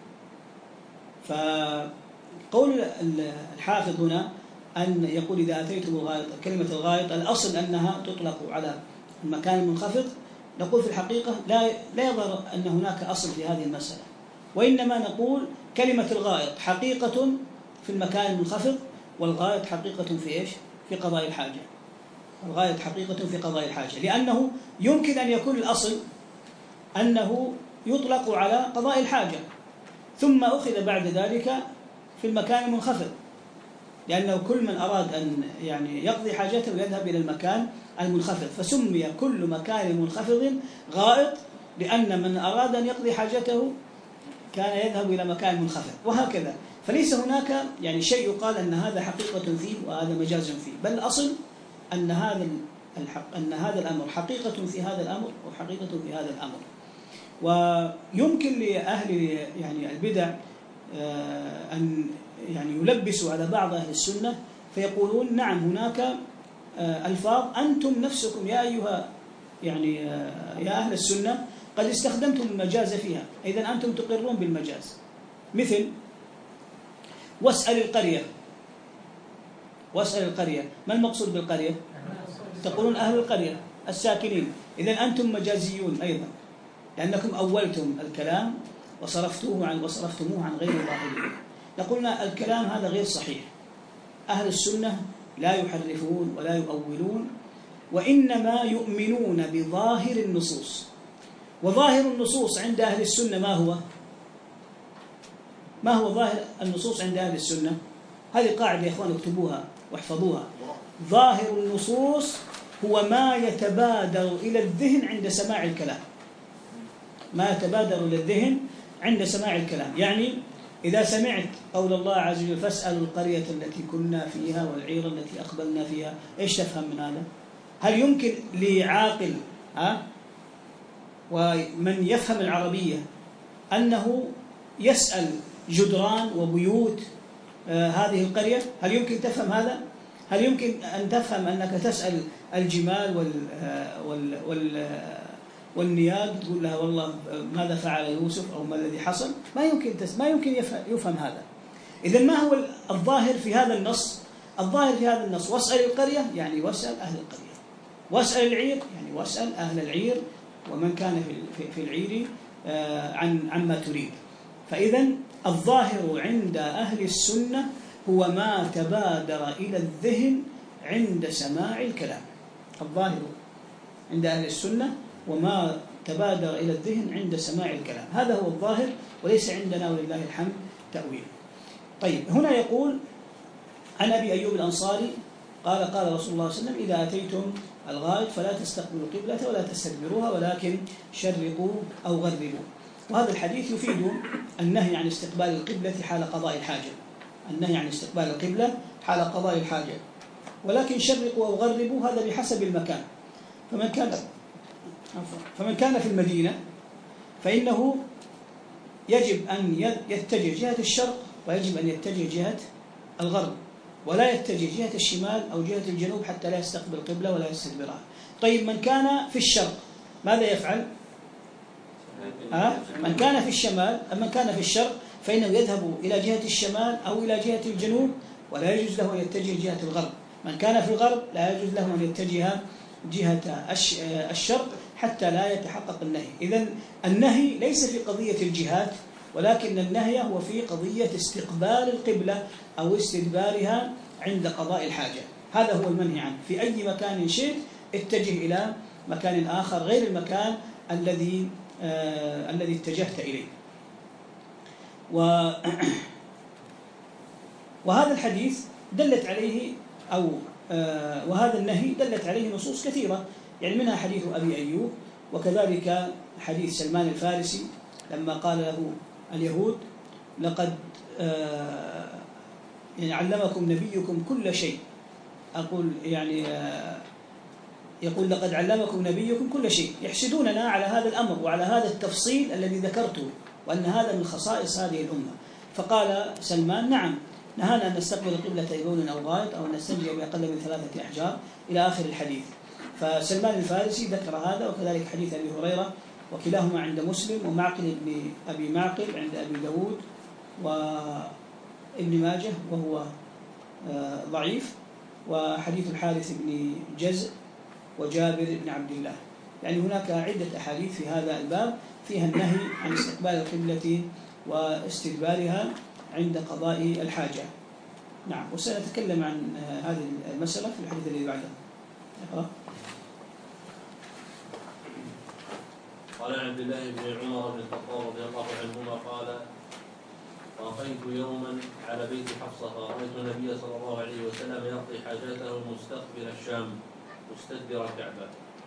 فقول الحافظ هنا أن يقول: إذا أتيتم الغائط، كلمة الغائط الأصل أنها تطلق على المكان المنخفض. نقول في الحقيقة لا يظهر أن هناك أصل في هذه المسألة، وإنما نقول كلمة الغائط حقيقة في المكان المنخفض، والغائط حقيقة في إيش؟ في قضاء الحاجة. الغائط حقيقة في قضاء الحاجة، لأنه يمكن أن يكون الأصل أنه يطلق على قضاء الحاجة ثم أخذ بعد ذلك في المكان المنخفض، لأنه كل من أراد أن يعني يقضي حاجته يذهب إلى المكان المنخفض، فسمي كل مكان منخفض غائط، لأن من أراد أن يقضي حاجته كان يذهب إلى مكان منخفض، وهكذا. فليس هناك يعني شيء يقال أن هذا حقيقة فيه وهذا مجاز فيه، بل الأصل أن هذا الأمر حقيقة في هذا الأمر وحقيقة في هذا الأمر. ويمكن لأهل يعني البدع أن يعني يلبسوا على بعض أهل السنة فيقولون: نعم هناك ألفاظ أنتم نفسكم يا أيها يعني يا أهل السنة قد استخدمتم المجاز فيها، إذن أنتم تقرون بالمجاز. مثل واسأل القرية، ما المقصود بالقرية؟ تقولون أهل القرية الساكنين، إذن أنتم مجازيون أيضا، لأنكم أولتم الكلام وصرفتموه عن غير ظاهره. نقولنا الكلام هذا غير صحيح. أهل السنة لا يحرفون ولا يؤولون، وإنما يؤمنون بظاهر النصوص. وظاهر النصوص عند أهل السنة ما هو ظاهر النصوص عند أهل السنة؟ هذه قاعدة يا إخوان اكتبوها واحفظوها. ظاهر النصوص هو ما يتبادر إلى الذهن عند سماع الكلام، ما يتبادر إلى الذهن عند سماع الكلام. يعني إذا سمعت قول الله عز وجل: فاسألوا القرية التي كنا فيها والعير التي أقبلنا فيها، إيش تفهم من هذا؟ هل يمكن لعاقل ومن يفهم العربية أنه يسأل جدران وبيوت هذه القرية؟ هل يمكن تفهم هذا؟ هل يمكن أن تفهم أنك تسأل الجمال والنياد تقول لها والله ماذا فعل يوسف أو ما الذي حصل؟ ما يمكن يفهم هذا. إذن ما هو الظاهر في هذا النص؟ الظاهر في هذا النص: واسأل القرية، يعني واسأل أهل القرية. واسأل العير، يعني واسأل أهل العير ومن كان في العير عما تريد. فإذا الظاهر عند أهل السنة هو ما تبادر إلى الذهن عند سماع الكلام. الظاهر عند أهل السنة وما تبادر إلى الذهن عند سماع الكلام، هذا هو الظاهر، وليس عندنا ولله الحمد تأويل. طيب هنا يقول عن أبي أيوب الأنصاري قال قال رسول الله صلى الله عليه وسلم: إذا أتيتم الغائط فلا تستقبلوا القبلة ولا تستدبروها ولكن شرقوا أو غربوا. وهذا الحديث يفيد النهي عن استقبال القبلة حال قضاء الحاجة، النهي عن استقبال القبلة حال قضاء الحاجة، ولكن شرقوا أو غربوا هذا بحسب المكان. فمن كان في المدينة فإنه يجب أن يتجه جهة الشرق، ويجب أن يتجه جهة الغرب، ولا يتجه جهة الشمال أو جهة الجنوب حتى لا يستقبل القبلة ولا يستدبرها. طيب من كان في الشرق ماذا يفعل؟ من كان في الشمال، من كان في الشرق فإنه يذهب إلى جهة الشمال أو إلى جهة الجنوب، ولا يجوز له أن يتجه جهة الغرب. من كان في الغرب لا يجوز له أن يتجه جهة الشرق حتى لا يتحقق النهي. إذن النهي ليس في قضية الجهات، ولكن النهي هو في قضية استقبال القبلة أو استدبارها عند قضاء الحاجة. هذا هو المنهي عنه. في أي مكان شئت اتجه إلى مكان آخر غير المكان الذي اتجهت إليه. وهذا الحديث دلت عليه وهذا النهي دلت عليه نصوص كثيرة، يعني منها حديث أبي أيوب، وكذلك حديث سلمان الفارسي لما قال له اليهود: لقد يعني علمكم نبيكم كل شيء. يقول لقد علمكم نبيكم كل شيء، يحسدوننا على هذا الأمر وعلى هذا التفصيل الذي ذكرته، وأن هذا من خصائص هذه الأمة. فقال سلمان: نعم، نهانا أن نستقبل القبلة بول أو غائط أو أن نستنجي بأقل من 3 أحجار إلى آخر الحديث. فسلمان الفارسي ذكر هذا، وكذلك حديث أبي هريرة، وكلاهما عند مسلم، ومعقل بن أبي معقل عند أبي داود وابن ماجه وهو ضعيف، وحديث الحارث بن جزء وجابر بن عبد الله. يعني هناك عدة أحاديث في هذا الباب فيها النهي عن استقبال القبلة واستدبارها عند قضاء الحاجة. نعم، وسنتكلم عن هذه المسألة في الحديث الذي بعده. اقرأ. قال عن عبد الله بن عمر بن الخطاب رضي الله عنهما قال: طافيت يوما على بيت حفصة فرأيت النبي صلى الله عليه وسلم يقضي حاجاته مستقبل الشام مستدبر الكعبة.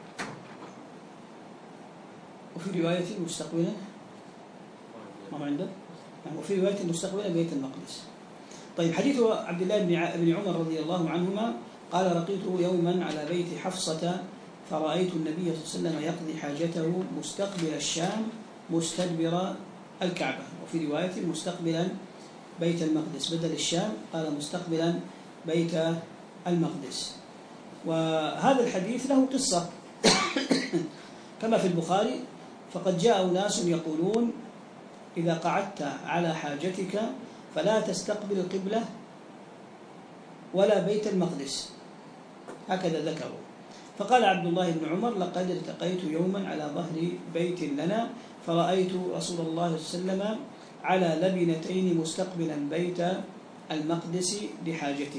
وفي رواية مستقبلا ما عنده، وفي رواية مستقبلا بيت المقدس. طيب، حديث عبد الله بن عمر رضي الله عنهما قال: لقيت يوما على بيت حفصة فرأيت النبي صلى الله عليه وسلم يقضي حاجته مستقبل الشام مستدبر الكعبة، وفي رواية مستقبلا بيت المقدس، بدل الشام قال مستقبلا بيت المقدس. وهذا الحديث له قصة كما في البخاري: فقد جاء ناس يقولون: إذا قعدت على حاجتك فلا تستقبل القبلة ولا بيت المقدس، هكذا ذكروا. فقال عبد الله بن عمر: لقد التقيت يوما على ظهر بيت لنا فرأيت رسول الله صلى الله عليه وسلم على لبنتين مستقبلا بيت المقدس لحاجته.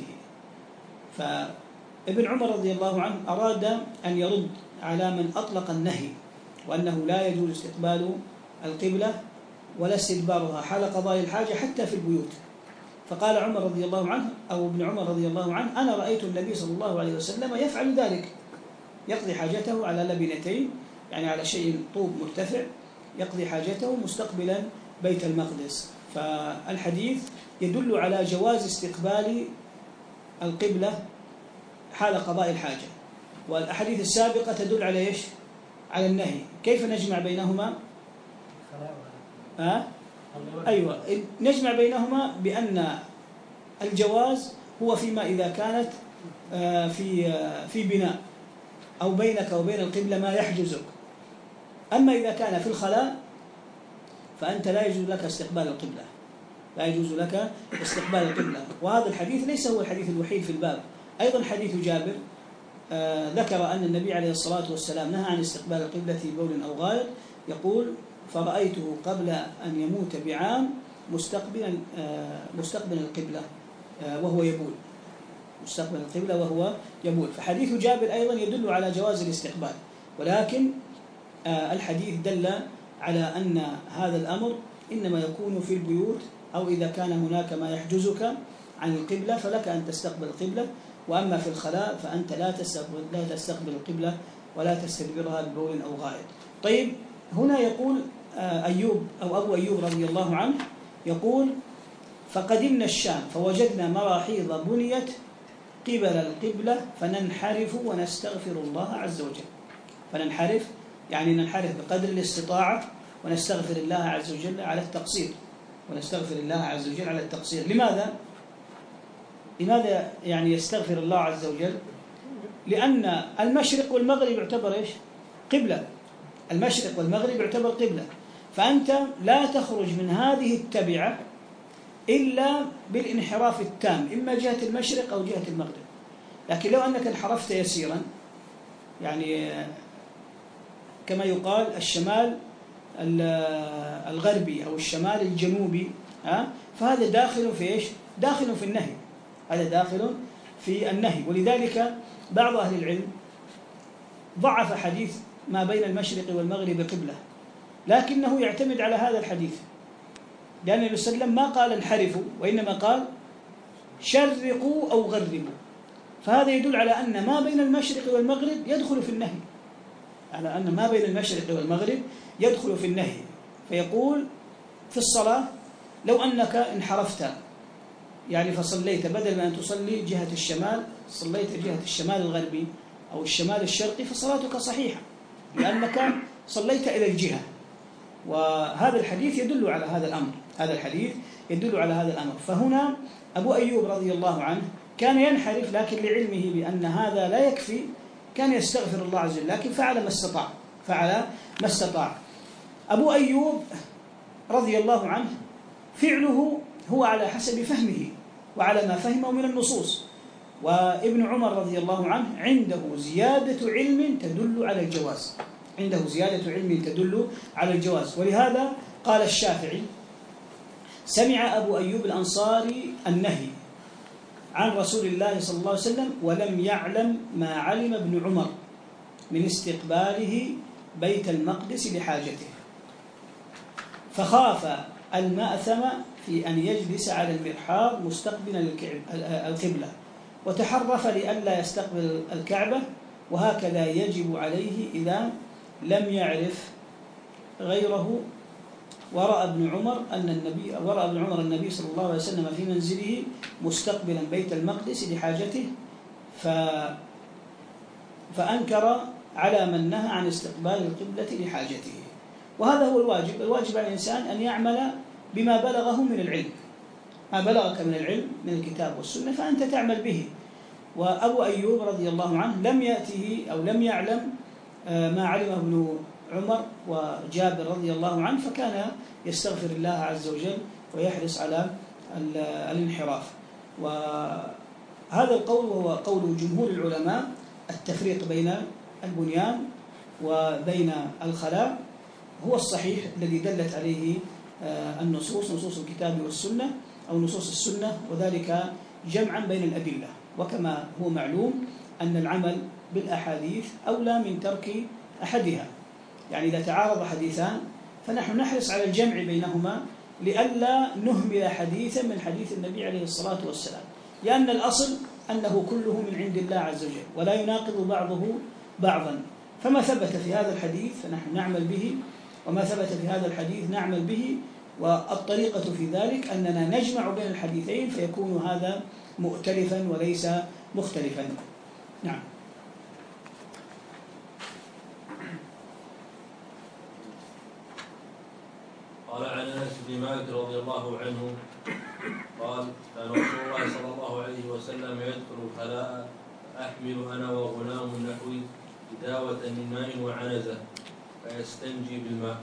فابن عمر رضي الله عنه أراد أن يرد على من أطلق النهي، وأنه لا يجوز استقبال القبلة ولا استدبارها حال قضاء الحاجة حتى في البيوت. فقال عمر رضي الله عنه، أو ابن عمر رضي الله عنه: أنا رأيت النبي صلى الله عليه وسلم يفعل ذلك، يقضي حاجته على لبنتين، يعني على شيء طوب مرتفع، يقضي حاجته مستقبلا بيت المقدس. فالحديث يدل على جواز استقبال القبلة حال قضاء الحاجة، والأحاديث السابقة تدل على إيش؟ على النهي. كيف نجمع بينهما؟ أيوة، نجمع بينهما بأن الجواز هو فيما إذا كانت في بناء أو بينك وبين القبلة ما يحجزك. أما إذا كان في الخلاء فأنت لا يجوز لك استقبال القبلة، لا يجوز لك استقبال القبلة. وهذا الحديث ليس هو الحديث الوحيد في الباب، أيضا حديث جابر ذكر أن النبي عليه الصلاة والسلام نهى عن استقبال القبلة في بول أو غائط، يقول: فرأيته قبل أن يموت بعام مستقبل القبلة وهو يبول، مستقبل القبلة وهو يبول. فحديث جابر أيضا يدل على جواز الاستقبال، ولكن الحديث دل على أن هذا الأمر إنما يكون في البيوت، أو إذا كان هناك ما يحجزك عن القبلة فلك أن تستقبل القبلة، وأما في الخلاء فأنت لا تستقبل القبلة ولا تستدبرها ببول أو غائط. طيب، هنا يقول أيوب أو أبو أيوب رضي الله عنه، يقول: فقدمنا الشام فوجدنا مراحيض بنيت قبل القبلة فننحرف ونستغفر الله عز وجل. فننحرف يعني ننحرف بقدر الاستطاعة ونستغفر الله عز وجل على التقصير، ونستغفر الله عز وجل على التقصير. لماذا يعني يستغفر الله عز وجل؟ لأن المشرق والمغرب يعتبر إيش؟ قبلة. المشرق والمغرب يعتبر قبلة، فأنت لا تخرج من هذه التبعة إلا بالانحراف التام، إما جهة المشرق أو جهة المغرب. لكن لو أنك انحرفت يسيرا، يعني كما يقال الشمال الغربي أو الشمال الجنوبي، فهذا داخل في إيش؟ داخل في النهي، هذا داخل في النهي. ولذلك بعض أهل العلم ضعف حديث ما بين المشرق والمغرب قبلة، لكنه يعتمد على هذا الحديث، لأن النبي صلى الله عليه وسلم ما قال انحرفوا، وإنما قال شرقوا أو غربوا. فهذا يدل على أن ما بين المشرق والمغرب يدخل في النهي، على أن ما بين المشرق والمغرب يدخل في النهي. فيقول في الصلاة: لو أنك انحرفت يعني فصليت بدل ما أن تصلي جهة الشمال صليت جهة الشمال الغربي أو الشمال الشرقي، فصلاتك صحيحة لأنك صليت إلى الجهة. وهذا الحديث يدل على هذا الأمر، هذا الحديث يدل على هذا الأمر. فهنا أبو أيوب رضي الله عنه كان ينحرف، لكن لعلمه بأن هذا لا يكفي كان يستغفر الله عز وجل، لكن فعل ما استطاع. أبو أيوب رضي الله عنه فعله هو على حسب فهمه وعلى ما فهمه من النصوص. وابن عمر رضي الله عنه عنده زيادة علم تدل على الجواز، عنده زيادة علم تدل على الجواز. ولهذا قال الشافعي: سمع أبو أيوب الأنصاري النهي عن رسول الله صلى الله عليه وسلم ولم يعلم ما علم ابن عمر من استقباله بيت المقدس لحاجته، فخاف المأثم في أن يجلس على المرحاض مستقبلا القبلة، وتحرف لئلا يستقبل الكعبة، وهكذا يجب عليه إذا لم يعرف غيره. ورأى ابن عمر النبي صلى الله عليه وسلم في منزله مستقبلا بيت المقدس لحاجته، فأنكر على من نهى عن استقبال القبلة لحاجته. وهذا هو الواجب على الإنسان أن يعمل بما بلغه من العلم، ما بلغك من العلم من الكتاب والسنة فأنت تعمل به. وأبو أيوب رضي الله عنه لم يأته أو لم يعلم ما علم ابن عمر وجابر رضي الله عنه، فكان يستغفر الله عز وجل ويحرص على الانحراف. وهذا القول وهو قول جمهور العلماء: التفريق بين البنيان وبين الخلاء هو الصحيح الذي دلت عليه النصوص، نصوص الكتاب والسنة أو نصوص السنة، وذلك جمعا بين الأدلة. وكما هو معلوم أن العمل بالأحاديث أولى من ترك أحدها، يعني إذا تعارض حديثان فنحن نحرص على الجمع بينهما لئلا نهمل حديثا من حديث النبي عليه الصلاة والسلام، لأن الأصل أنه كله من عند الله عز وجل ولا يناقض بعضه بعضا. فما ثبت في هذا الحديث فنحن نعمل به، وما ثبت في هذا الحديث نعمل به. والطريقة في ذلك أننا نجمع بين الحديثين فيكون هذا مؤتلفا وليس مختلفا. نعم. قال عن أنس بن مالك رضي الله عنه قال: كان رسول الله صلى الله عليه وسلم يدخل الخلاء أحمل أنا وغلام نحوي إداوة من ماء وعنزة فيستنجي بالماء.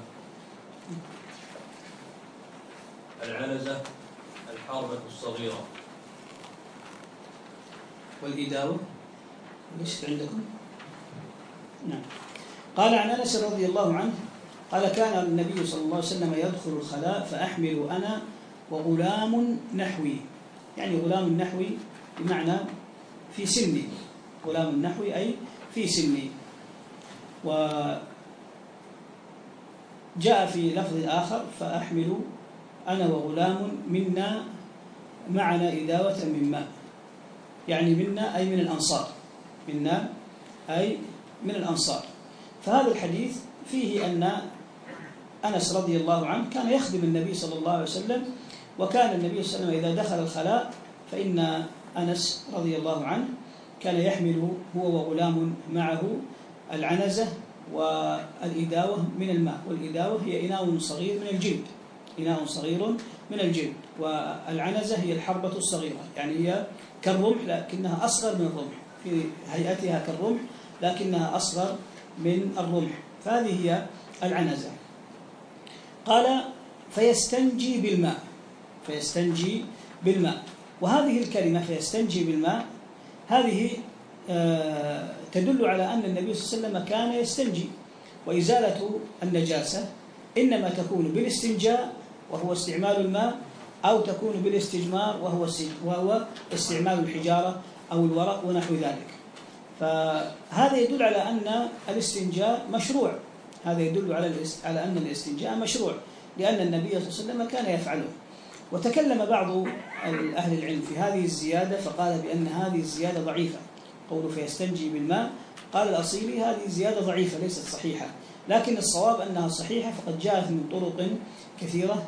العنزة الحربة الصغيرة، والإداوة ليست عندكم؟ نعم. قال عن أنس رضي الله عنه قال كان النبي صلى الله عليه وسلم يدخل الخلاء فأحمل أنا وغلام نحوي، يعني غلام نحوي بمعنى في سني، غلام نحوي أي في سني. وجاء في لفظ آخر فأحمل أنا وغلام منا معنا إداوة من ماء، يعني منا أي من الأنصار، منا أي من الأنصار. فهذا الحديث فيه أن أنس رضي الله عنه كان يخدم النبي صلى الله عليه وسلم، وكان النبي صلى الله عليه وسلم إذا دخل الخلاء فإن أنس رضي الله عنه كان يحمل هو وغلام معه العنزة والإداوة من الماء، والإداوة هي إناء صغير من الجلد، إناء صغير من الجلد، والعنزة هي الحربة الصغيرة، يعني هي كالرمح لكنها أصغر من الرمح، في هيئتها كالرمح لكنها أصغر من الرمح، فهذه هي العنزة. قال فيستنجي بالماء، فيستنجي بالماء. وهذه الكلمة فيستنجي بالماء هذه تدل على أن النبي صلى الله عليه وسلم كان يستنجي، وإزالة النجاسة إنما تكون بالاستنجاء وهو استعمال الماء، أو تكون بالاستجمار وهو استعمال الحجارة أو الورق ونحو ذلك. فهذا يدل على أن الاستنجاء مشروع، هذا يدل على أن الاستنجاء مشروع، لأن النبي صلى الله عليه وسلم كان يفعله. وتكلم بعض أهل العلم في هذه الزيادة فقال بأن هذه الزيادة ضعيفة، قوله فيستنجي بالماء، قال الأصيلي هذه زيادة ضعيفة ليست صحيحة، لكن الصواب أنها صحيحة، فقد جاءت من طرق كثيرة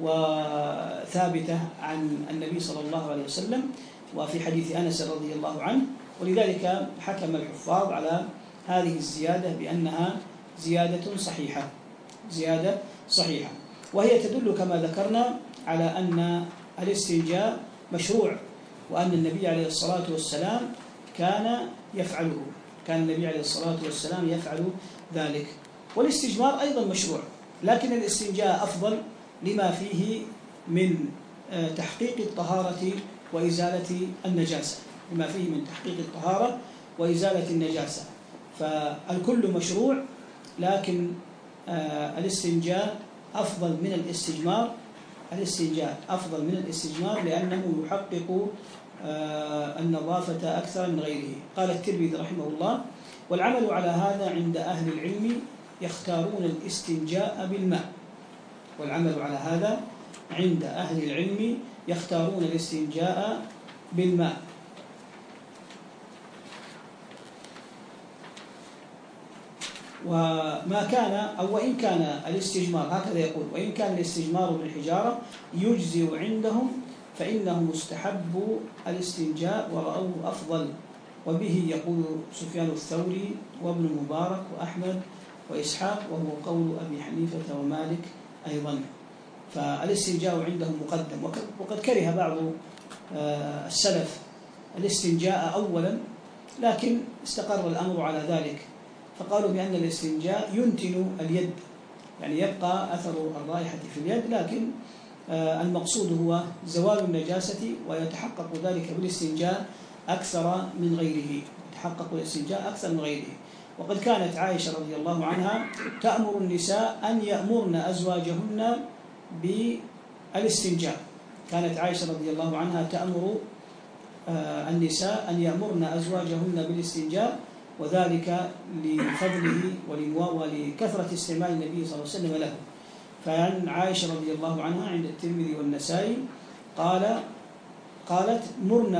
وثابتة عن النبي صلى الله عليه وسلم، وفي حديث أنس رضي الله عنه، ولذلك حكم الحفاظ على هذه الزيادة بأنها زيادة صحيحة، زيادة صحيحة. وهي تدل كما ذكرنا على أن الاستنجاء مشروع، وأن النبي عليه الصلاة والسلام كان يفعله، كان النبي عليه الصلاة والسلام يفعل ذلك. والاستجمار أيضا مشروع، لكن الاستنجاء أفضل لما فيه من تحقيق الطهارة وإزالة النجاسة، لما فيه من تحقيق الطهارة وإزالة النجاسة. فالكل مشروع، لكن الاستنجاء أفضل من الاستجمار، الاستنجاء أفضل من الاستجمار لأنه يحقق النظافة أكثر من غيره. قال الترمذي رحمه الله: والعمل على هذا عند أهل العلم يختارون الاستنجاء بالماء، والعمل على هذا عند أهل العلم يختارون الاستنجاء بالماء. وما كان أو وإن كان الاستجمار، هكذا يقول، وإن كان الاستجمار بالحجارة يجزئ عندهم فإنه مستحب الاستنجاء ورأوه أفضل، وبه يقول سفيان الثوري وابن المبارك وأحمد وإسحاق، وهو قول أبي حنيفة ومالك أيضا. فالاستنجاء عندهم مقدم، وقد كره بعض السلف الاستنجاء أولا، لكن استقر الأمر على ذلك، فقالوا بأن الاستنجاء ينتن اليد، يعني يبقى أثر الرائحة في اليد، لكن المقصود هو زوال النجاسة، ويتحقق ذلك بالاستنجاء أكثر من غيره، يتحقق الاستنجاء أكثر من غيره. وقد كانت عائشة رضي الله عنها تأمر النساء أن يأمرن أزواجهن بالاستنجاء، كانت عائشة رضي الله عنها تأمر النساء أن يأمرن أزواجهن بالاستنجاء، وذلك لفضله ولكثرة استعمال النبي صلى الله عليه وسلم له. فعن عائشة رضي الله عنها عند الترمذي والنسائي قالت: مرن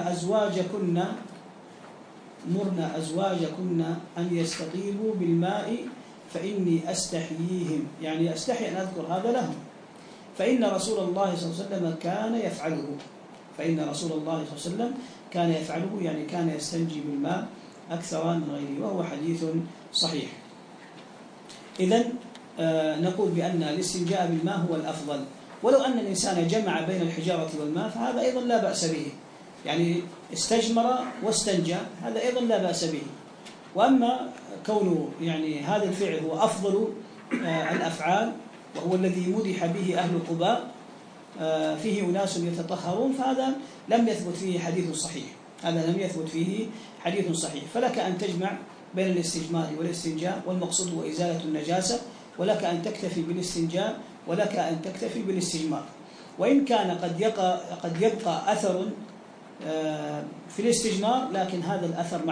أزواجكن أن يستطيبوا بالماء فإني أستحييهم، يعني أستحي أن أذكر هذا لهم، فإن رسول الله صلى الله عليه وسلم كان يفعله، فإن رسول الله صلى الله عليه وسلم كان يفعله، يعني كان يستنجي بالماء أكثر من غيره، وهو حديث صحيح. إذن نقول بأن الاستنجاء بالماء هو الأفضل، ولو أن الإنسان جمع بين الحجارة والماء فهذا أيضا لا بأس به، يعني استجمر واستنجى هذا أيضا لا بأس به. وأما كونه يعني هذا الفعل هو أفضل الأفعال، وهو الذي مدح به أهل قباء، فيه أناس يتطهرون، فهذا لم يثبت فيه حديث صحيح، هذا لم يثبت فيه حديث صحيح. فلك أن تجمع بين الاستجمار والاستنجاء، والمقصود هو إزالة النجاسة، ولك أن تكتفي بالاستنجاء، ولك أن تكتفي بالاستجمار. وإن كان قد يبقى أثر في الاستجمار، لكن هذا الأثر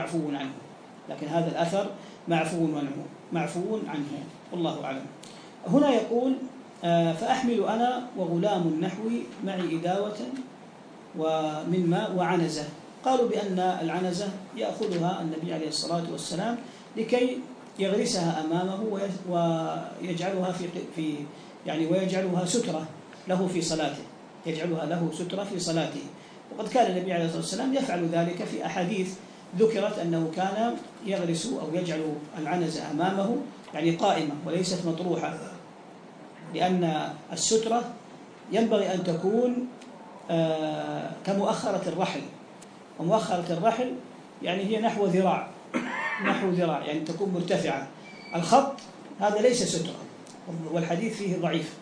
معفو عنه والله أعلم. هنا يقول فأحمل أنا وغلام النحو معي إداوة ومن ماء وعنزة. قالوا بأن العنزة يأخذها النبي عليه الصلاة والسلام لكي يغرسها أمامه ويجعلها ويجعلها سترة له في صلاته، وقد كان النبي عليه الصلاة والسلام يفعل ذلك في أحاديث ذكرت أنه كان يغرس أو يجعل العنزة أمامه يعني قائمة وليست مطروحة، لأن السترة ينبغي أن تكون كمؤخرة الرحل، ومؤخرة الرحل يعني هي نحو ذراع يعني تكون مرتفعة. الخط هذا ليس سترة، والحديث فيه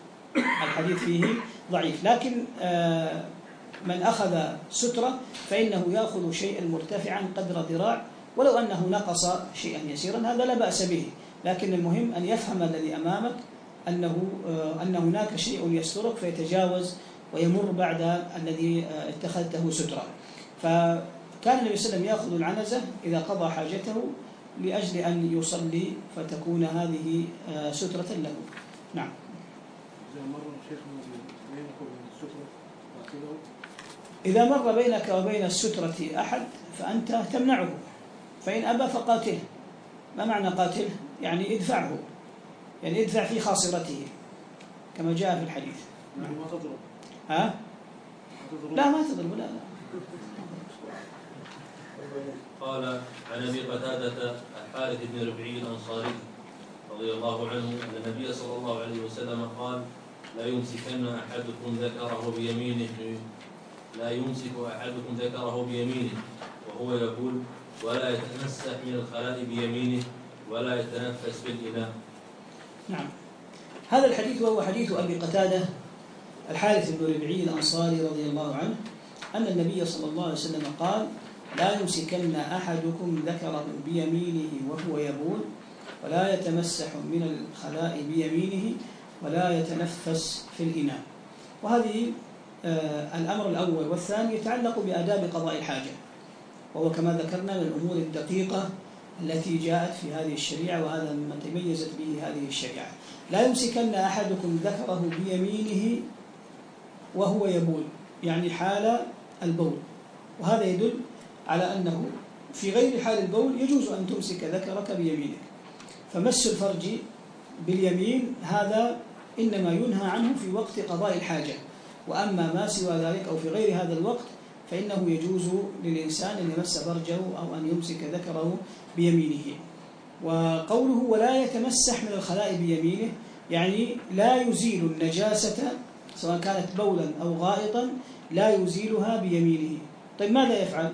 ضعيف، لكن من أخذ سترة فإنه يأخذ شيئا مرتفعا قدر ذراع، ولو أنه نقص شيئا يسيرا هذا لا بأس به، لكن المهم أن يفهم الذي أمامك أن هناك شيء يسترك فيتجاوز ويمر بعد الذي اتخذته سترة. فكان النبي صلى الله عليه وسلم يأخذ العنزة إذا قضى حاجته لأجل أن يصلي فتكون هذه سترة له. نعم. إذا مر بينك وبين السترة أحد فأنت تمنعه، فإن أبى فقاتله. ما معنى قاتله؟ يعني ادفعه، يعني ادفع في خاصرته كما جاء في الحديث. يعني ما تضرب؟ لا ما تضرب، لا. قال عن أبي قتادة الحارث بن ربيعي الأنصاري رضي الله عنه أن النبي صلى الله عليه وسلم قال لا يمسك أحدكم ذكره بيمينه وهو يقول ولا يتمسح من الخلاء بيمينه ولا يتنفس بالإناء. نعم. هذا الحديث وهو حديث أبي قتادة الحارث بن ربيعي الأنصاري رضي الله عنه أن النبي صلى الله عليه وسلم قال لا يمسكن أحدكم ذكره بيمينه وهو يبول ولا يتمسح من الخلاء بيمينه ولا يتنفس في الإناء. وهذه الأمر الأول. والثاني يتعلق بآداب قضاء الحاجة، وهو كما ذكرنا من الأمور الدقيقة التي جاءت في هذه الشريعة، وهذا مما تميزت به هذه الشريعة. لا يمسكن أحدكم ذكره بيمينه وهو يبول، يعني حال البول، وهذا يدل على أنه في غير حال البول يجوز أن تمسك ذكرك بيمينك. فمس الفرج باليمين هذا إنما ينهى عنه في وقت قضاء الحاجة، وأما ما سوى ذلك أو في غير هذا الوقت فإنه يجوز للإنسان أن يمس فرجه أو أن يمسك ذكره بيمينه. وقوله ولا يتمسح من الخلاء بيمينه يعني لا يزيل النجاسة سواء كانت بولا أو غائطا، لا يزيلها بيمينه. طيب ماذا يفعل؟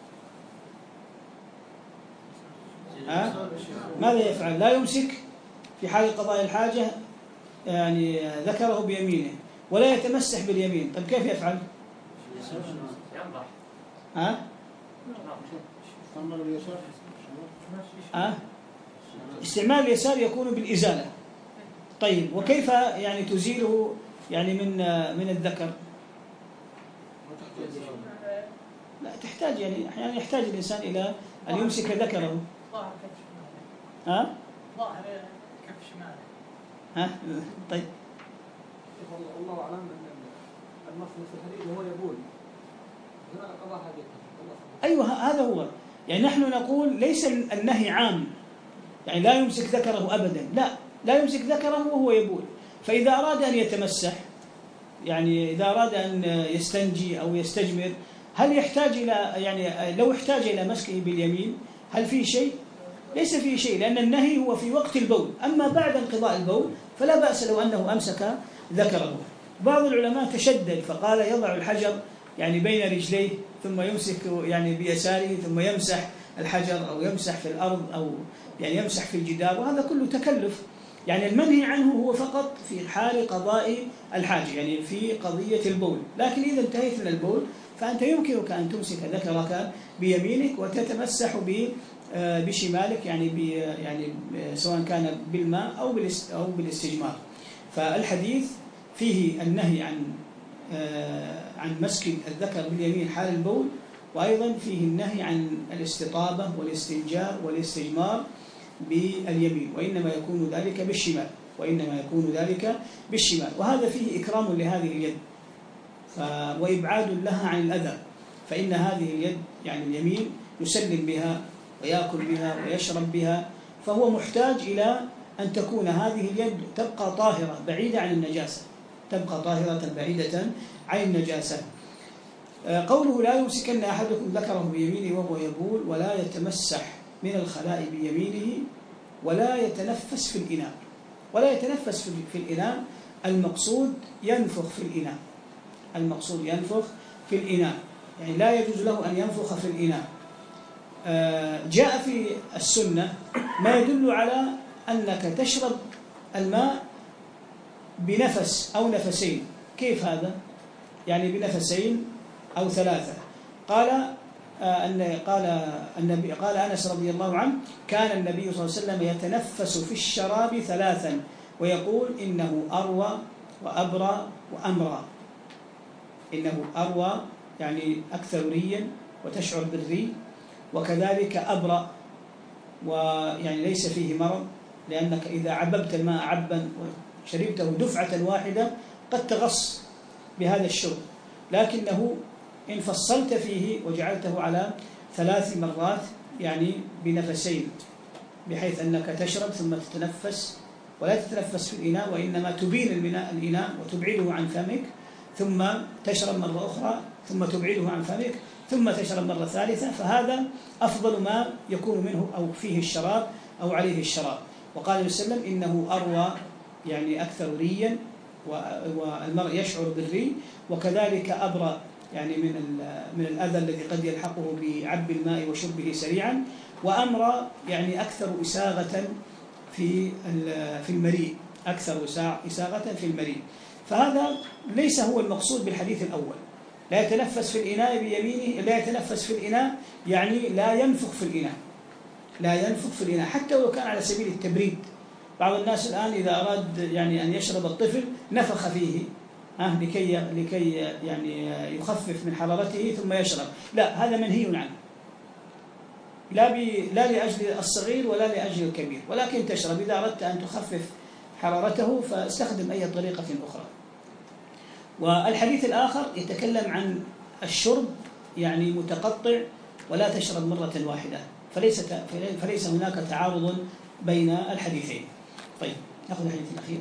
ماذا يفعل؟ لا يمسك في حال قضاء الحاجة يعني ذكره بيمينه ولا يتمسح باليمين. طيب كيف يفعل؟ استعمال اليسار يكون بالإزالة. طيب وكيف يعني تزيله يعني من الذكر؟ لا تحتاج يعني أحيانا يحتاج الإنسان إلى أن يمسك ذكره. ظاهر كف شماله. طيب الله أعلم أن النص الحديث هو يقول هنا قضاء حاجته. أيوة هذا هو. يعني نحن نقول ليس النهي عام يعني لا يمسك ذكره أبدا، لا يمسك ذكره وهو يبول. فإذا أراد أن يتمسح يعني إذا أراد أن يستنجي أو يستجمر هل يحتاج إلى يعني لو احتاج إلى مسكه باليمين هل فيه شيء؟ ليس فيه شيء، لأن النهي هو في وقت البول. أما بعد انقضاء البول فلا بأس لو أنه أمسك ذكره. بعض العلماء تشدد فقال يضع الحجر يعني بين رجليه ثم يمسك يعني بيساره ثم يمسح الحجر أو يمسح في الأرض أو يعني يمسح في الجدار، وهذا كله تكلف. يعني المنهي عنه هو فقط في حال قضاء الحاجة، يعني في قضية البول. لكن إذا انتهيت من البول فأنت يمكنك أن تمسك ذكرك بيمينك وتتمسح بشمالك، يعني سواء كان بالماء أو بالاستجمار. فالحديث فيه النهي عن مسك الذكر باليمين حال البول، وأيضا فيه النهي عن الاستطابة والاستنجار والاستجمار باليمين، وإنما يكون ذلك بالشمال. وهذا فيه إكرام لهذه اليد وإبعاد لها عن الأذى، فإن هذه اليد يعني اليمين يسلم بها ويأكل بها ويشرب بها، فهو محتاج إلى أن تكون هذه اليد تبقى طاهرة بعيدة عن النجاسة، قوله لا يمسكن أحدكم ذكره بيمينه وهو يبول ولا يتمسح من الخلاء بيمينه ولا يتنفس في الإناء. المقصود ينفخ في الإناء، يعني لا يجوز له أن ينفخ في الإناء. جاء في السنة ما يدل على أنك تشرب الماء بنفس أو نفسين. كيف هذا؟ يعني بنفسين أو ثلاثة. قال أنس رضي الله عنه كان النبي صلى الله عليه وسلم يتنفس في الشراب ثلاثا ويقول إنه أروى وأبرى وأمرى. إنه أروى يعني أكثر ريا وتشعر بالري، وكذلك أبرى ويعني ليس فيه مرض، لأنك إذا عببت الماء عبا وشربته دفعة واحدة قد تغص بهذا الشرب، لكنه إن فصلت فيه وجعلته على 3 مرات يعني بنفسين، بحيث أنك تشرب ثم تتنفس، ولا تتنفس في الإناء وإنما تبين الإناء وتبعده عن فمك، ثم تشرب مرة أخرى ثم تبعده عن فمك، ثم تشرب مرة ثالثة. فهذا أفضل ما يكون منه أو فيه الشراب أو عليه الشراب. وقال النبي صلى الله عليه وسلم إنه أروى يعني أكثر ريا، والمرء يشعر بالري، وكذلك أبرى يعني من الأذى الذي قد يلحقه بعب الماء وشربه سريعا، وأمرى يعني أكثر إساغة في المريء، فهذا ليس هو المقصود بالحديث الأول. لا يتنفس في الإناء بيمينه، لا يتنفس في الإناء يعني لا ينفخ في الإناء حتى ولو كان على سبيل التبريد. بعض الناس الآن إذا أراد يعني أن يشرب الطفل نفخ فيه لكي يعني يخفف من حرارته ثم يشرب. لا، هذا منهي عنه، لا لأجل الصغير ولا لأجل الكبير، ولكن تشرب. إذا أردت أن تخفف حرارته فاستخدم أي طريقة أخرى. والحديث الآخر يتكلم عن الشرب يعني متقطع، ولا تشرب مرة واحدة، فليس هناك تعارض بين الحديثين. طيب، نأخذ الحديث الأخير.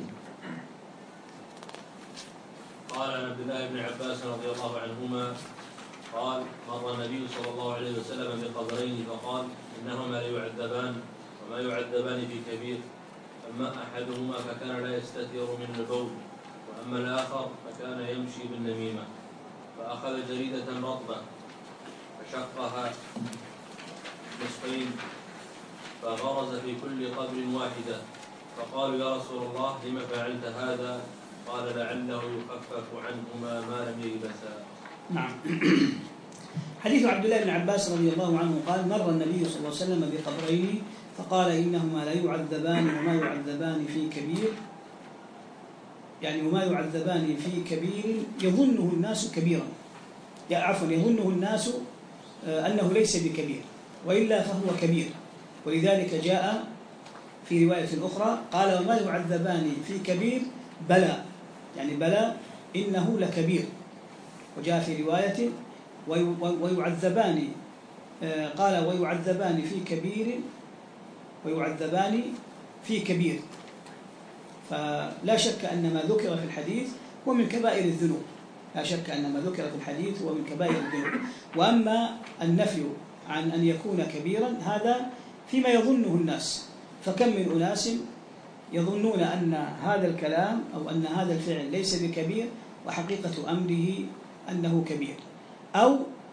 قال عن عبد الله بن عباس رضي الله عنهما قال مر النبي صلى الله عليه وسلم بقبرين فقال إنهما ليعذبان وما يعذبان في كبير، أما أحدهما فكان لا يستتر من البول، وأما الآخر فكان يمشي بالنميمة. فأخذ جريدة رطبة فشقها نصفين فغرز في كل قبر واحدة، فقالوا يا رسول الله لم فعلت هذا؟ قال لعله يخفف عنهما ما لم يلبسا. نعم. حديث عبد الله بن عباس رضي الله عنه قال مر النبي صلى الله عليه وسلم بقبرين فقال إنهما لا يعذبان وما يعذبان في كبير، يعني وما يعذبان في كبير يظنه الناس كبيرا، يظنه الناس أنه ليس بكبير وإلا فهو كبير. ولذلك جاء في رواية أخرى قال وما يعذبان في كبير بلى، يعني بلى إنه لكبير. وجاء في رواية ويعذبان، قال ويعذبان في كبير، فلا شك أن ما ذكر في الحديث هو من كبائر الذنوب، وأما النفي عن أن يكون كبيرا هذا فيما يظنه الناس. فكم من أناس يظنون أن هذا الكلام أو أن هذا الفعل ليس بكبير وحقيقة أمره أنه كبير، أو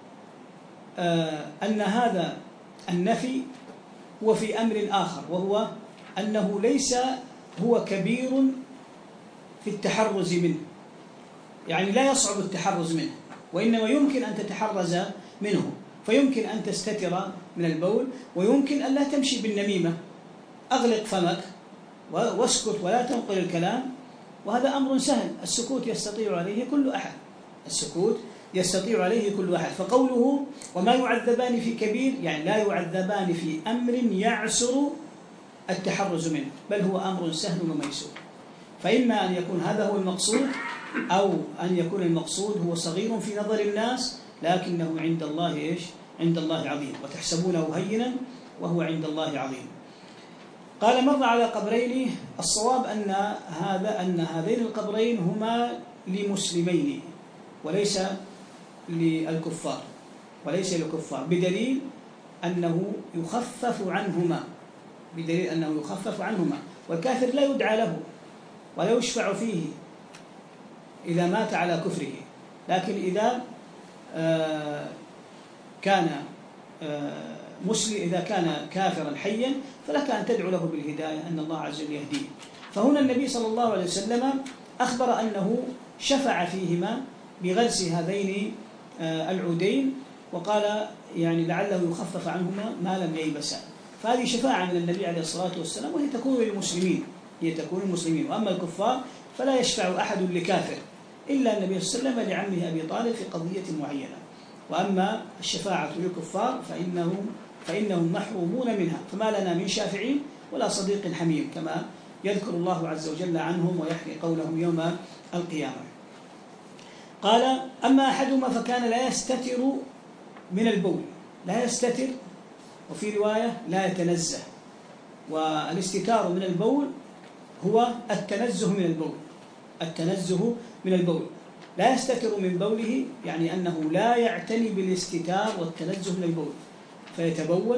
أن هذا النفي هو في أمر آخر، وهو أنه ليس هو كبير في التحرز منه، يعني لا يصعب التحرز منه، وإنما يمكن أن تتحرز منه، فيمكن أن تستتر من البول، ويمكن أن لا تمشي بالنميمة، أغلق فمك واسكت ولا تنقل الكلام، وهذا أمر سهل، السكوت يستطيع عليه كل أحد، السكوت يستطيع عليه كل أحد. فقوله وما يعذبان في كبير يعني لا يعذبان في أمر يعسر التحرز منه، بل هو أمر سهل وميسور. فإما أن يكون هذا هو المقصود، أو أن يكون المقصود هو صغير في نظر الناس لكنه عند الله إيش؟ عند الله عظيم، وتحسبونه هينا وهو عند الله عظيم. قال مر على قبرين، الصواب أن هذين القبرين هما لمسلمين وليس للكفار، بدليل أنه يخفف عنهما، والكافر لا يدعى له ولا يشفع فيه إذا مات على كفره، لكن إذا كان كافرا حيا فلك أن تدعو له بالهداية أن الله عز وجل يهديه. فهنا النبي صلى الله عليه وسلم أخبر أنه شفع فيهما بغرس هذين العودين، وقال يعني لعله يخفف عنهما ما لم ييبسا. فهذه شفاعة من النبي عليه الصلاة والسلام، وهي تكون للمسلمين، وأما الكفار فلا يشفع أحد لكافر إلا النبي صلى الله عليه وسلم لعمه أبي طالب في قضية معينة، وأما الشفاعة للكفار فإنهم محرومون منها، فما لنا من شافعين ولا صديق حميم، كما يذكر الله عز وجل عنهم ويحكي قولهم يوم القيامة. قال أما أحدهما فكان لا يستتر من البول، لا يستتر، وفي رواية لا يتنزه، والاستتار من البول هو التنزه من البول، لا يستتر من بوله، يعني أنه لا يعتني بالاستتار والتنزه من البول، فيتبول،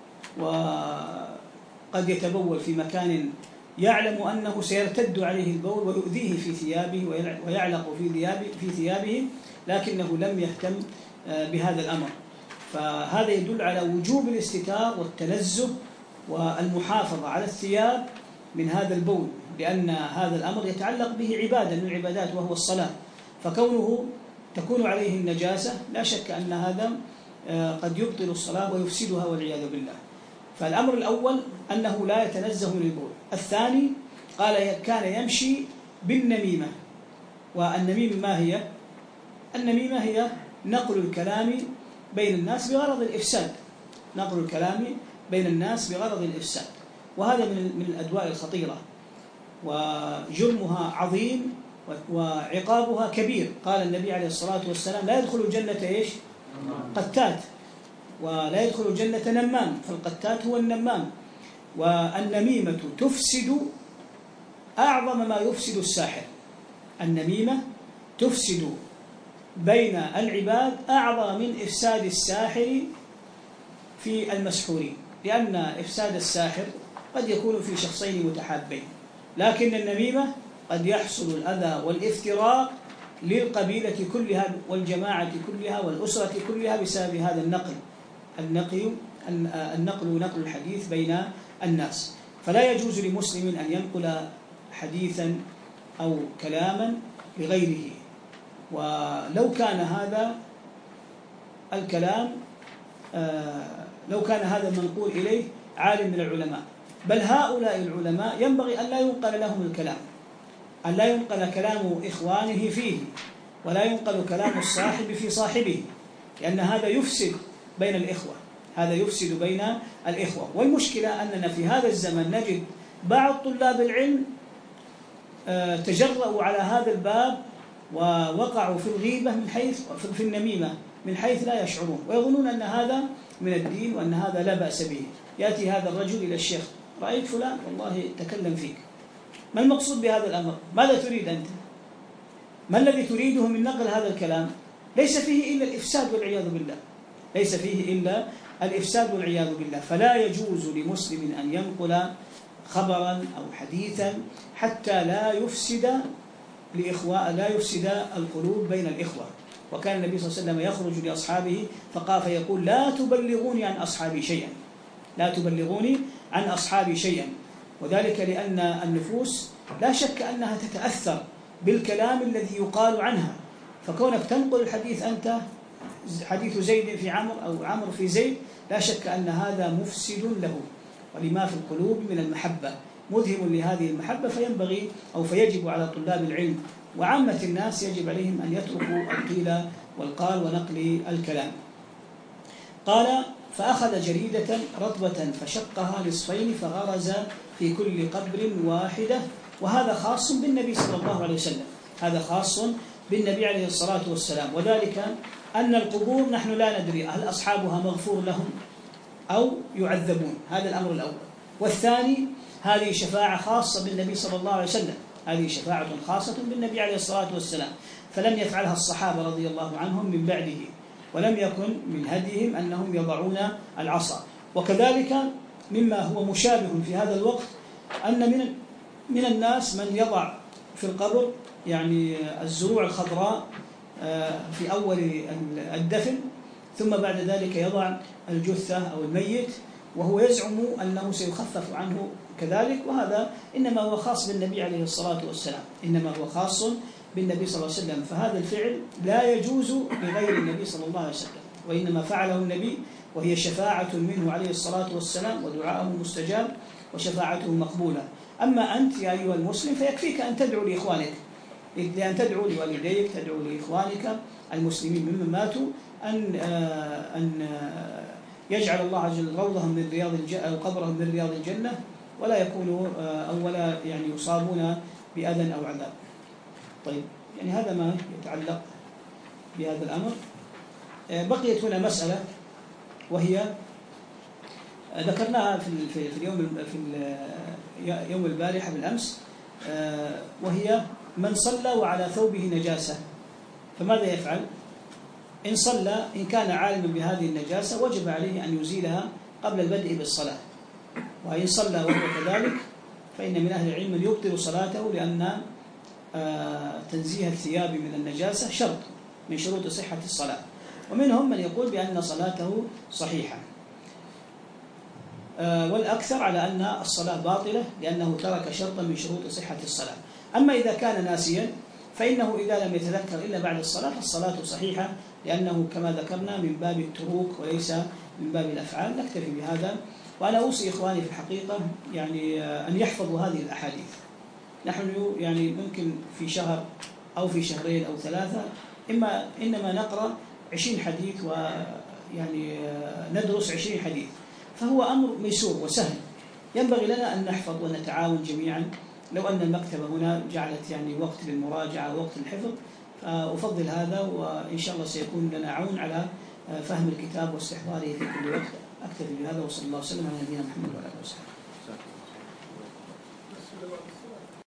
وقد يتبول في مكان يعلم أنه سيرتد عليه البول ويؤذيه في ثيابه ويعلق في ثيابه، لكنه لم يهتم بهذا الأمر. فهذا يدل على وجوب الاستتار والتنزه والمحافظة على الثياب من هذا البول، لأن هذا الأمر يتعلق به عبادة من العبادات وهو الصلاة، فكونه تكون عليه النجاسة لا شك أن هذا قد يبطل الصلاة ويفسدها والعياذ بالله. فالأمر الأول أنه لا يتنزه من البول. الثاني قال كان يمشي بالنميمة، والنميمة ما هي؟ النميمة هي نقل الكلام بين الناس بغرض الإفساد، وهذا من الأدواء الخطيرة، وجرمها عظيم وعقابها كبير. قال النبي عليه الصلاة والسلام لا يدخل الجنة إيش؟ قتات، ولا يدخل الجنة نمام، فالقتات هو النمام. والنميمة تفسد أعظم ما يفسد الساحر، النميمة تفسد بين العباد أعظم من إفساد الساحر في المسحورين، لأن إفساد الساحر قد يكون في شخصين متحابين، لكن النميمة قد يحصل الأذى والافتراق للقبيلة كلها والجماعة كلها والأسرة كلها بسبب هذا نقل الحديث بين الناس. فلا يجوز لمسلم أن ينقل حديثا أو كلاما لغيره، ولو كان هذا الكلام لو كان هذا المنقول إليه عالم من العلماء، بل هؤلاء العلماء ينبغي أن لا ينقل لهم الكلام، أن لا ينقل كلام إخوانه فيه، ولا ينقل كلام الصاحب في صاحبه، لأن هذا يفسد بين الإخوة. والمشكلة أننا في هذا الزمن نجد بعض طلاب العلم تجرؤوا على هذا الباب ووقعوا في الغيبة في النميمة من حيث لا يشعرون، ويظنون أن هذا من الدين وأن هذا لا بأس به. يأتي هذا الرجل إلى الشيخ: رأيت فلان والله تكلم فيك، ما المقصود بهذا الأمر؟ ماذا تريد أنت؟ ما الذي تريده من نقل هذا الكلام؟ ليس فيه إلا الإفساد والعياذ بالله. فلا يجوز لمسلم أن ينقل خبرا أو حديثا حتى لا يفسد القلوب بين الإخوة. وكان النبي صلى الله عليه وسلم يخرج لأصحابه فيقول: لا تبلغوني عن أصحابي شيئا، وذلك لأن النفوس لا شك أنها تتأثر بالكلام الذي يقال عنها، فكونك تنقل الحديث أنت حديث زيد في عمرو أو عمرو في زيد لا شك أن هذا مفسد له، ولما في القلوب من المحبة مذهب لهذه المحبة، فينبغي أو فيجب على طلاب العلم وعامة الناس يجب عليهم أن يتركوا القيل والقال ونقل الكلام. قال: فأخذ جريدة رطبة فشقها نصفين فغرز في كل قبر واحدة. وهذا خاص بالنبي صلى الله عليه وسلم، هذا خاص بالنبي عليه الصلاة والسلام، وذلك أن القبور نحن لا ندري هل أصحابها مغفور لهم أو يعذبون، هذا الأمر الأول. والثاني هذه شفاعة خاصة بالنبي صلى الله عليه وسلم، هذه شفاعة خاصة بالنبي عليه الصلاة والسلام، فلم يفعلها الصحابة رضي الله عنهم من بعده، ولم يكن من هديهم أنهم يضعون العصا. وكذلك مما هو مشابه في هذا الوقت أن من الناس من يضع في القبر يعني الزروع الخضراء في أول الدفن، ثم بعد ذلك يضع الجثة أو الميت وهو يزعم أنه سيخفف عنه كذلك، وهذا إنما هو خاص بالنبي عليه الصلاة والسلام، إنما هو خاص بالنبي صلى الله عليه وسلم، فهذا الفعل لا يجوز لغير النبي صلى الله عليه وسلم، وإنما فعله النبي، وهي شفاعة منه عليه الصلاة والسلام، ودعاءه مستجاب وشفاعته مقبولة. أما أنت يا أيها المسلم فيكفيك أن تدعو لإخوانك، لأن تدعو لوالديك، تدعو لإخوانك المسلمين ممن ماتوا أن يجعل الله عز وجل روضهم من رياض الجنة أو قبرهم من رياض الجنة، ولا يكونوا أو ولا يعني يصابون بأذى أو عذاب. طيب، يعني هذا ما يتعلق بهذا الأمر. بقيت هنا مسألة وهي ذكرناها في يوم البارحة بالأمس، وهي من صلى وعلى ثوبه نجاسة فماذا يفعل؟ إن صلى إن كان عالما بهذه النجاسة وجب عليه أن يزيلها قبل البدء بالصلاة، وإن صلى وهو كذلك فإن من أهل العلم من يبطل صلاته، لأن تنزيه الثياب من النجاسة شرط من شروط صحة الصلاة، ومنهم من يقول بأن صلاته صحيحة، والأكثر على أن الصلاة باطلة لأنه ترك شرطا من شروط صحة الصلاة. أما إذا كان ناسيا فإنه إذا لم يتذكر إلا بعد الصلاة فالصلاة صحيحة، لأنه كما ذكرنا من باب التروك وليس من باب الأفعال. نكتفي بهذا، وأنا أوصي إخواني في الحقيقة يعني أن يحفظوا هذه الأحاديث. نحن يعني ممكن في شهر أو في شهرين أو ثلاثة إنما نقرأ 20 حديث ويعني ندرس 20 حديث، فهو أمر ميسور وسهل، ينبغي لنا أن نحفظ ونتعاون جميعا. لو أن المكتبة هنا جعلت يعني وقت للمراجعة ووقت للحفظ فأفضل هذا، وإن شاء الله سيكون لنا عون على فهم الكتاب واستحضاره في كل وقت. أكتفي بهذا، وصلى الله وسلم على نبينا محمد وعلى آله وصحبه.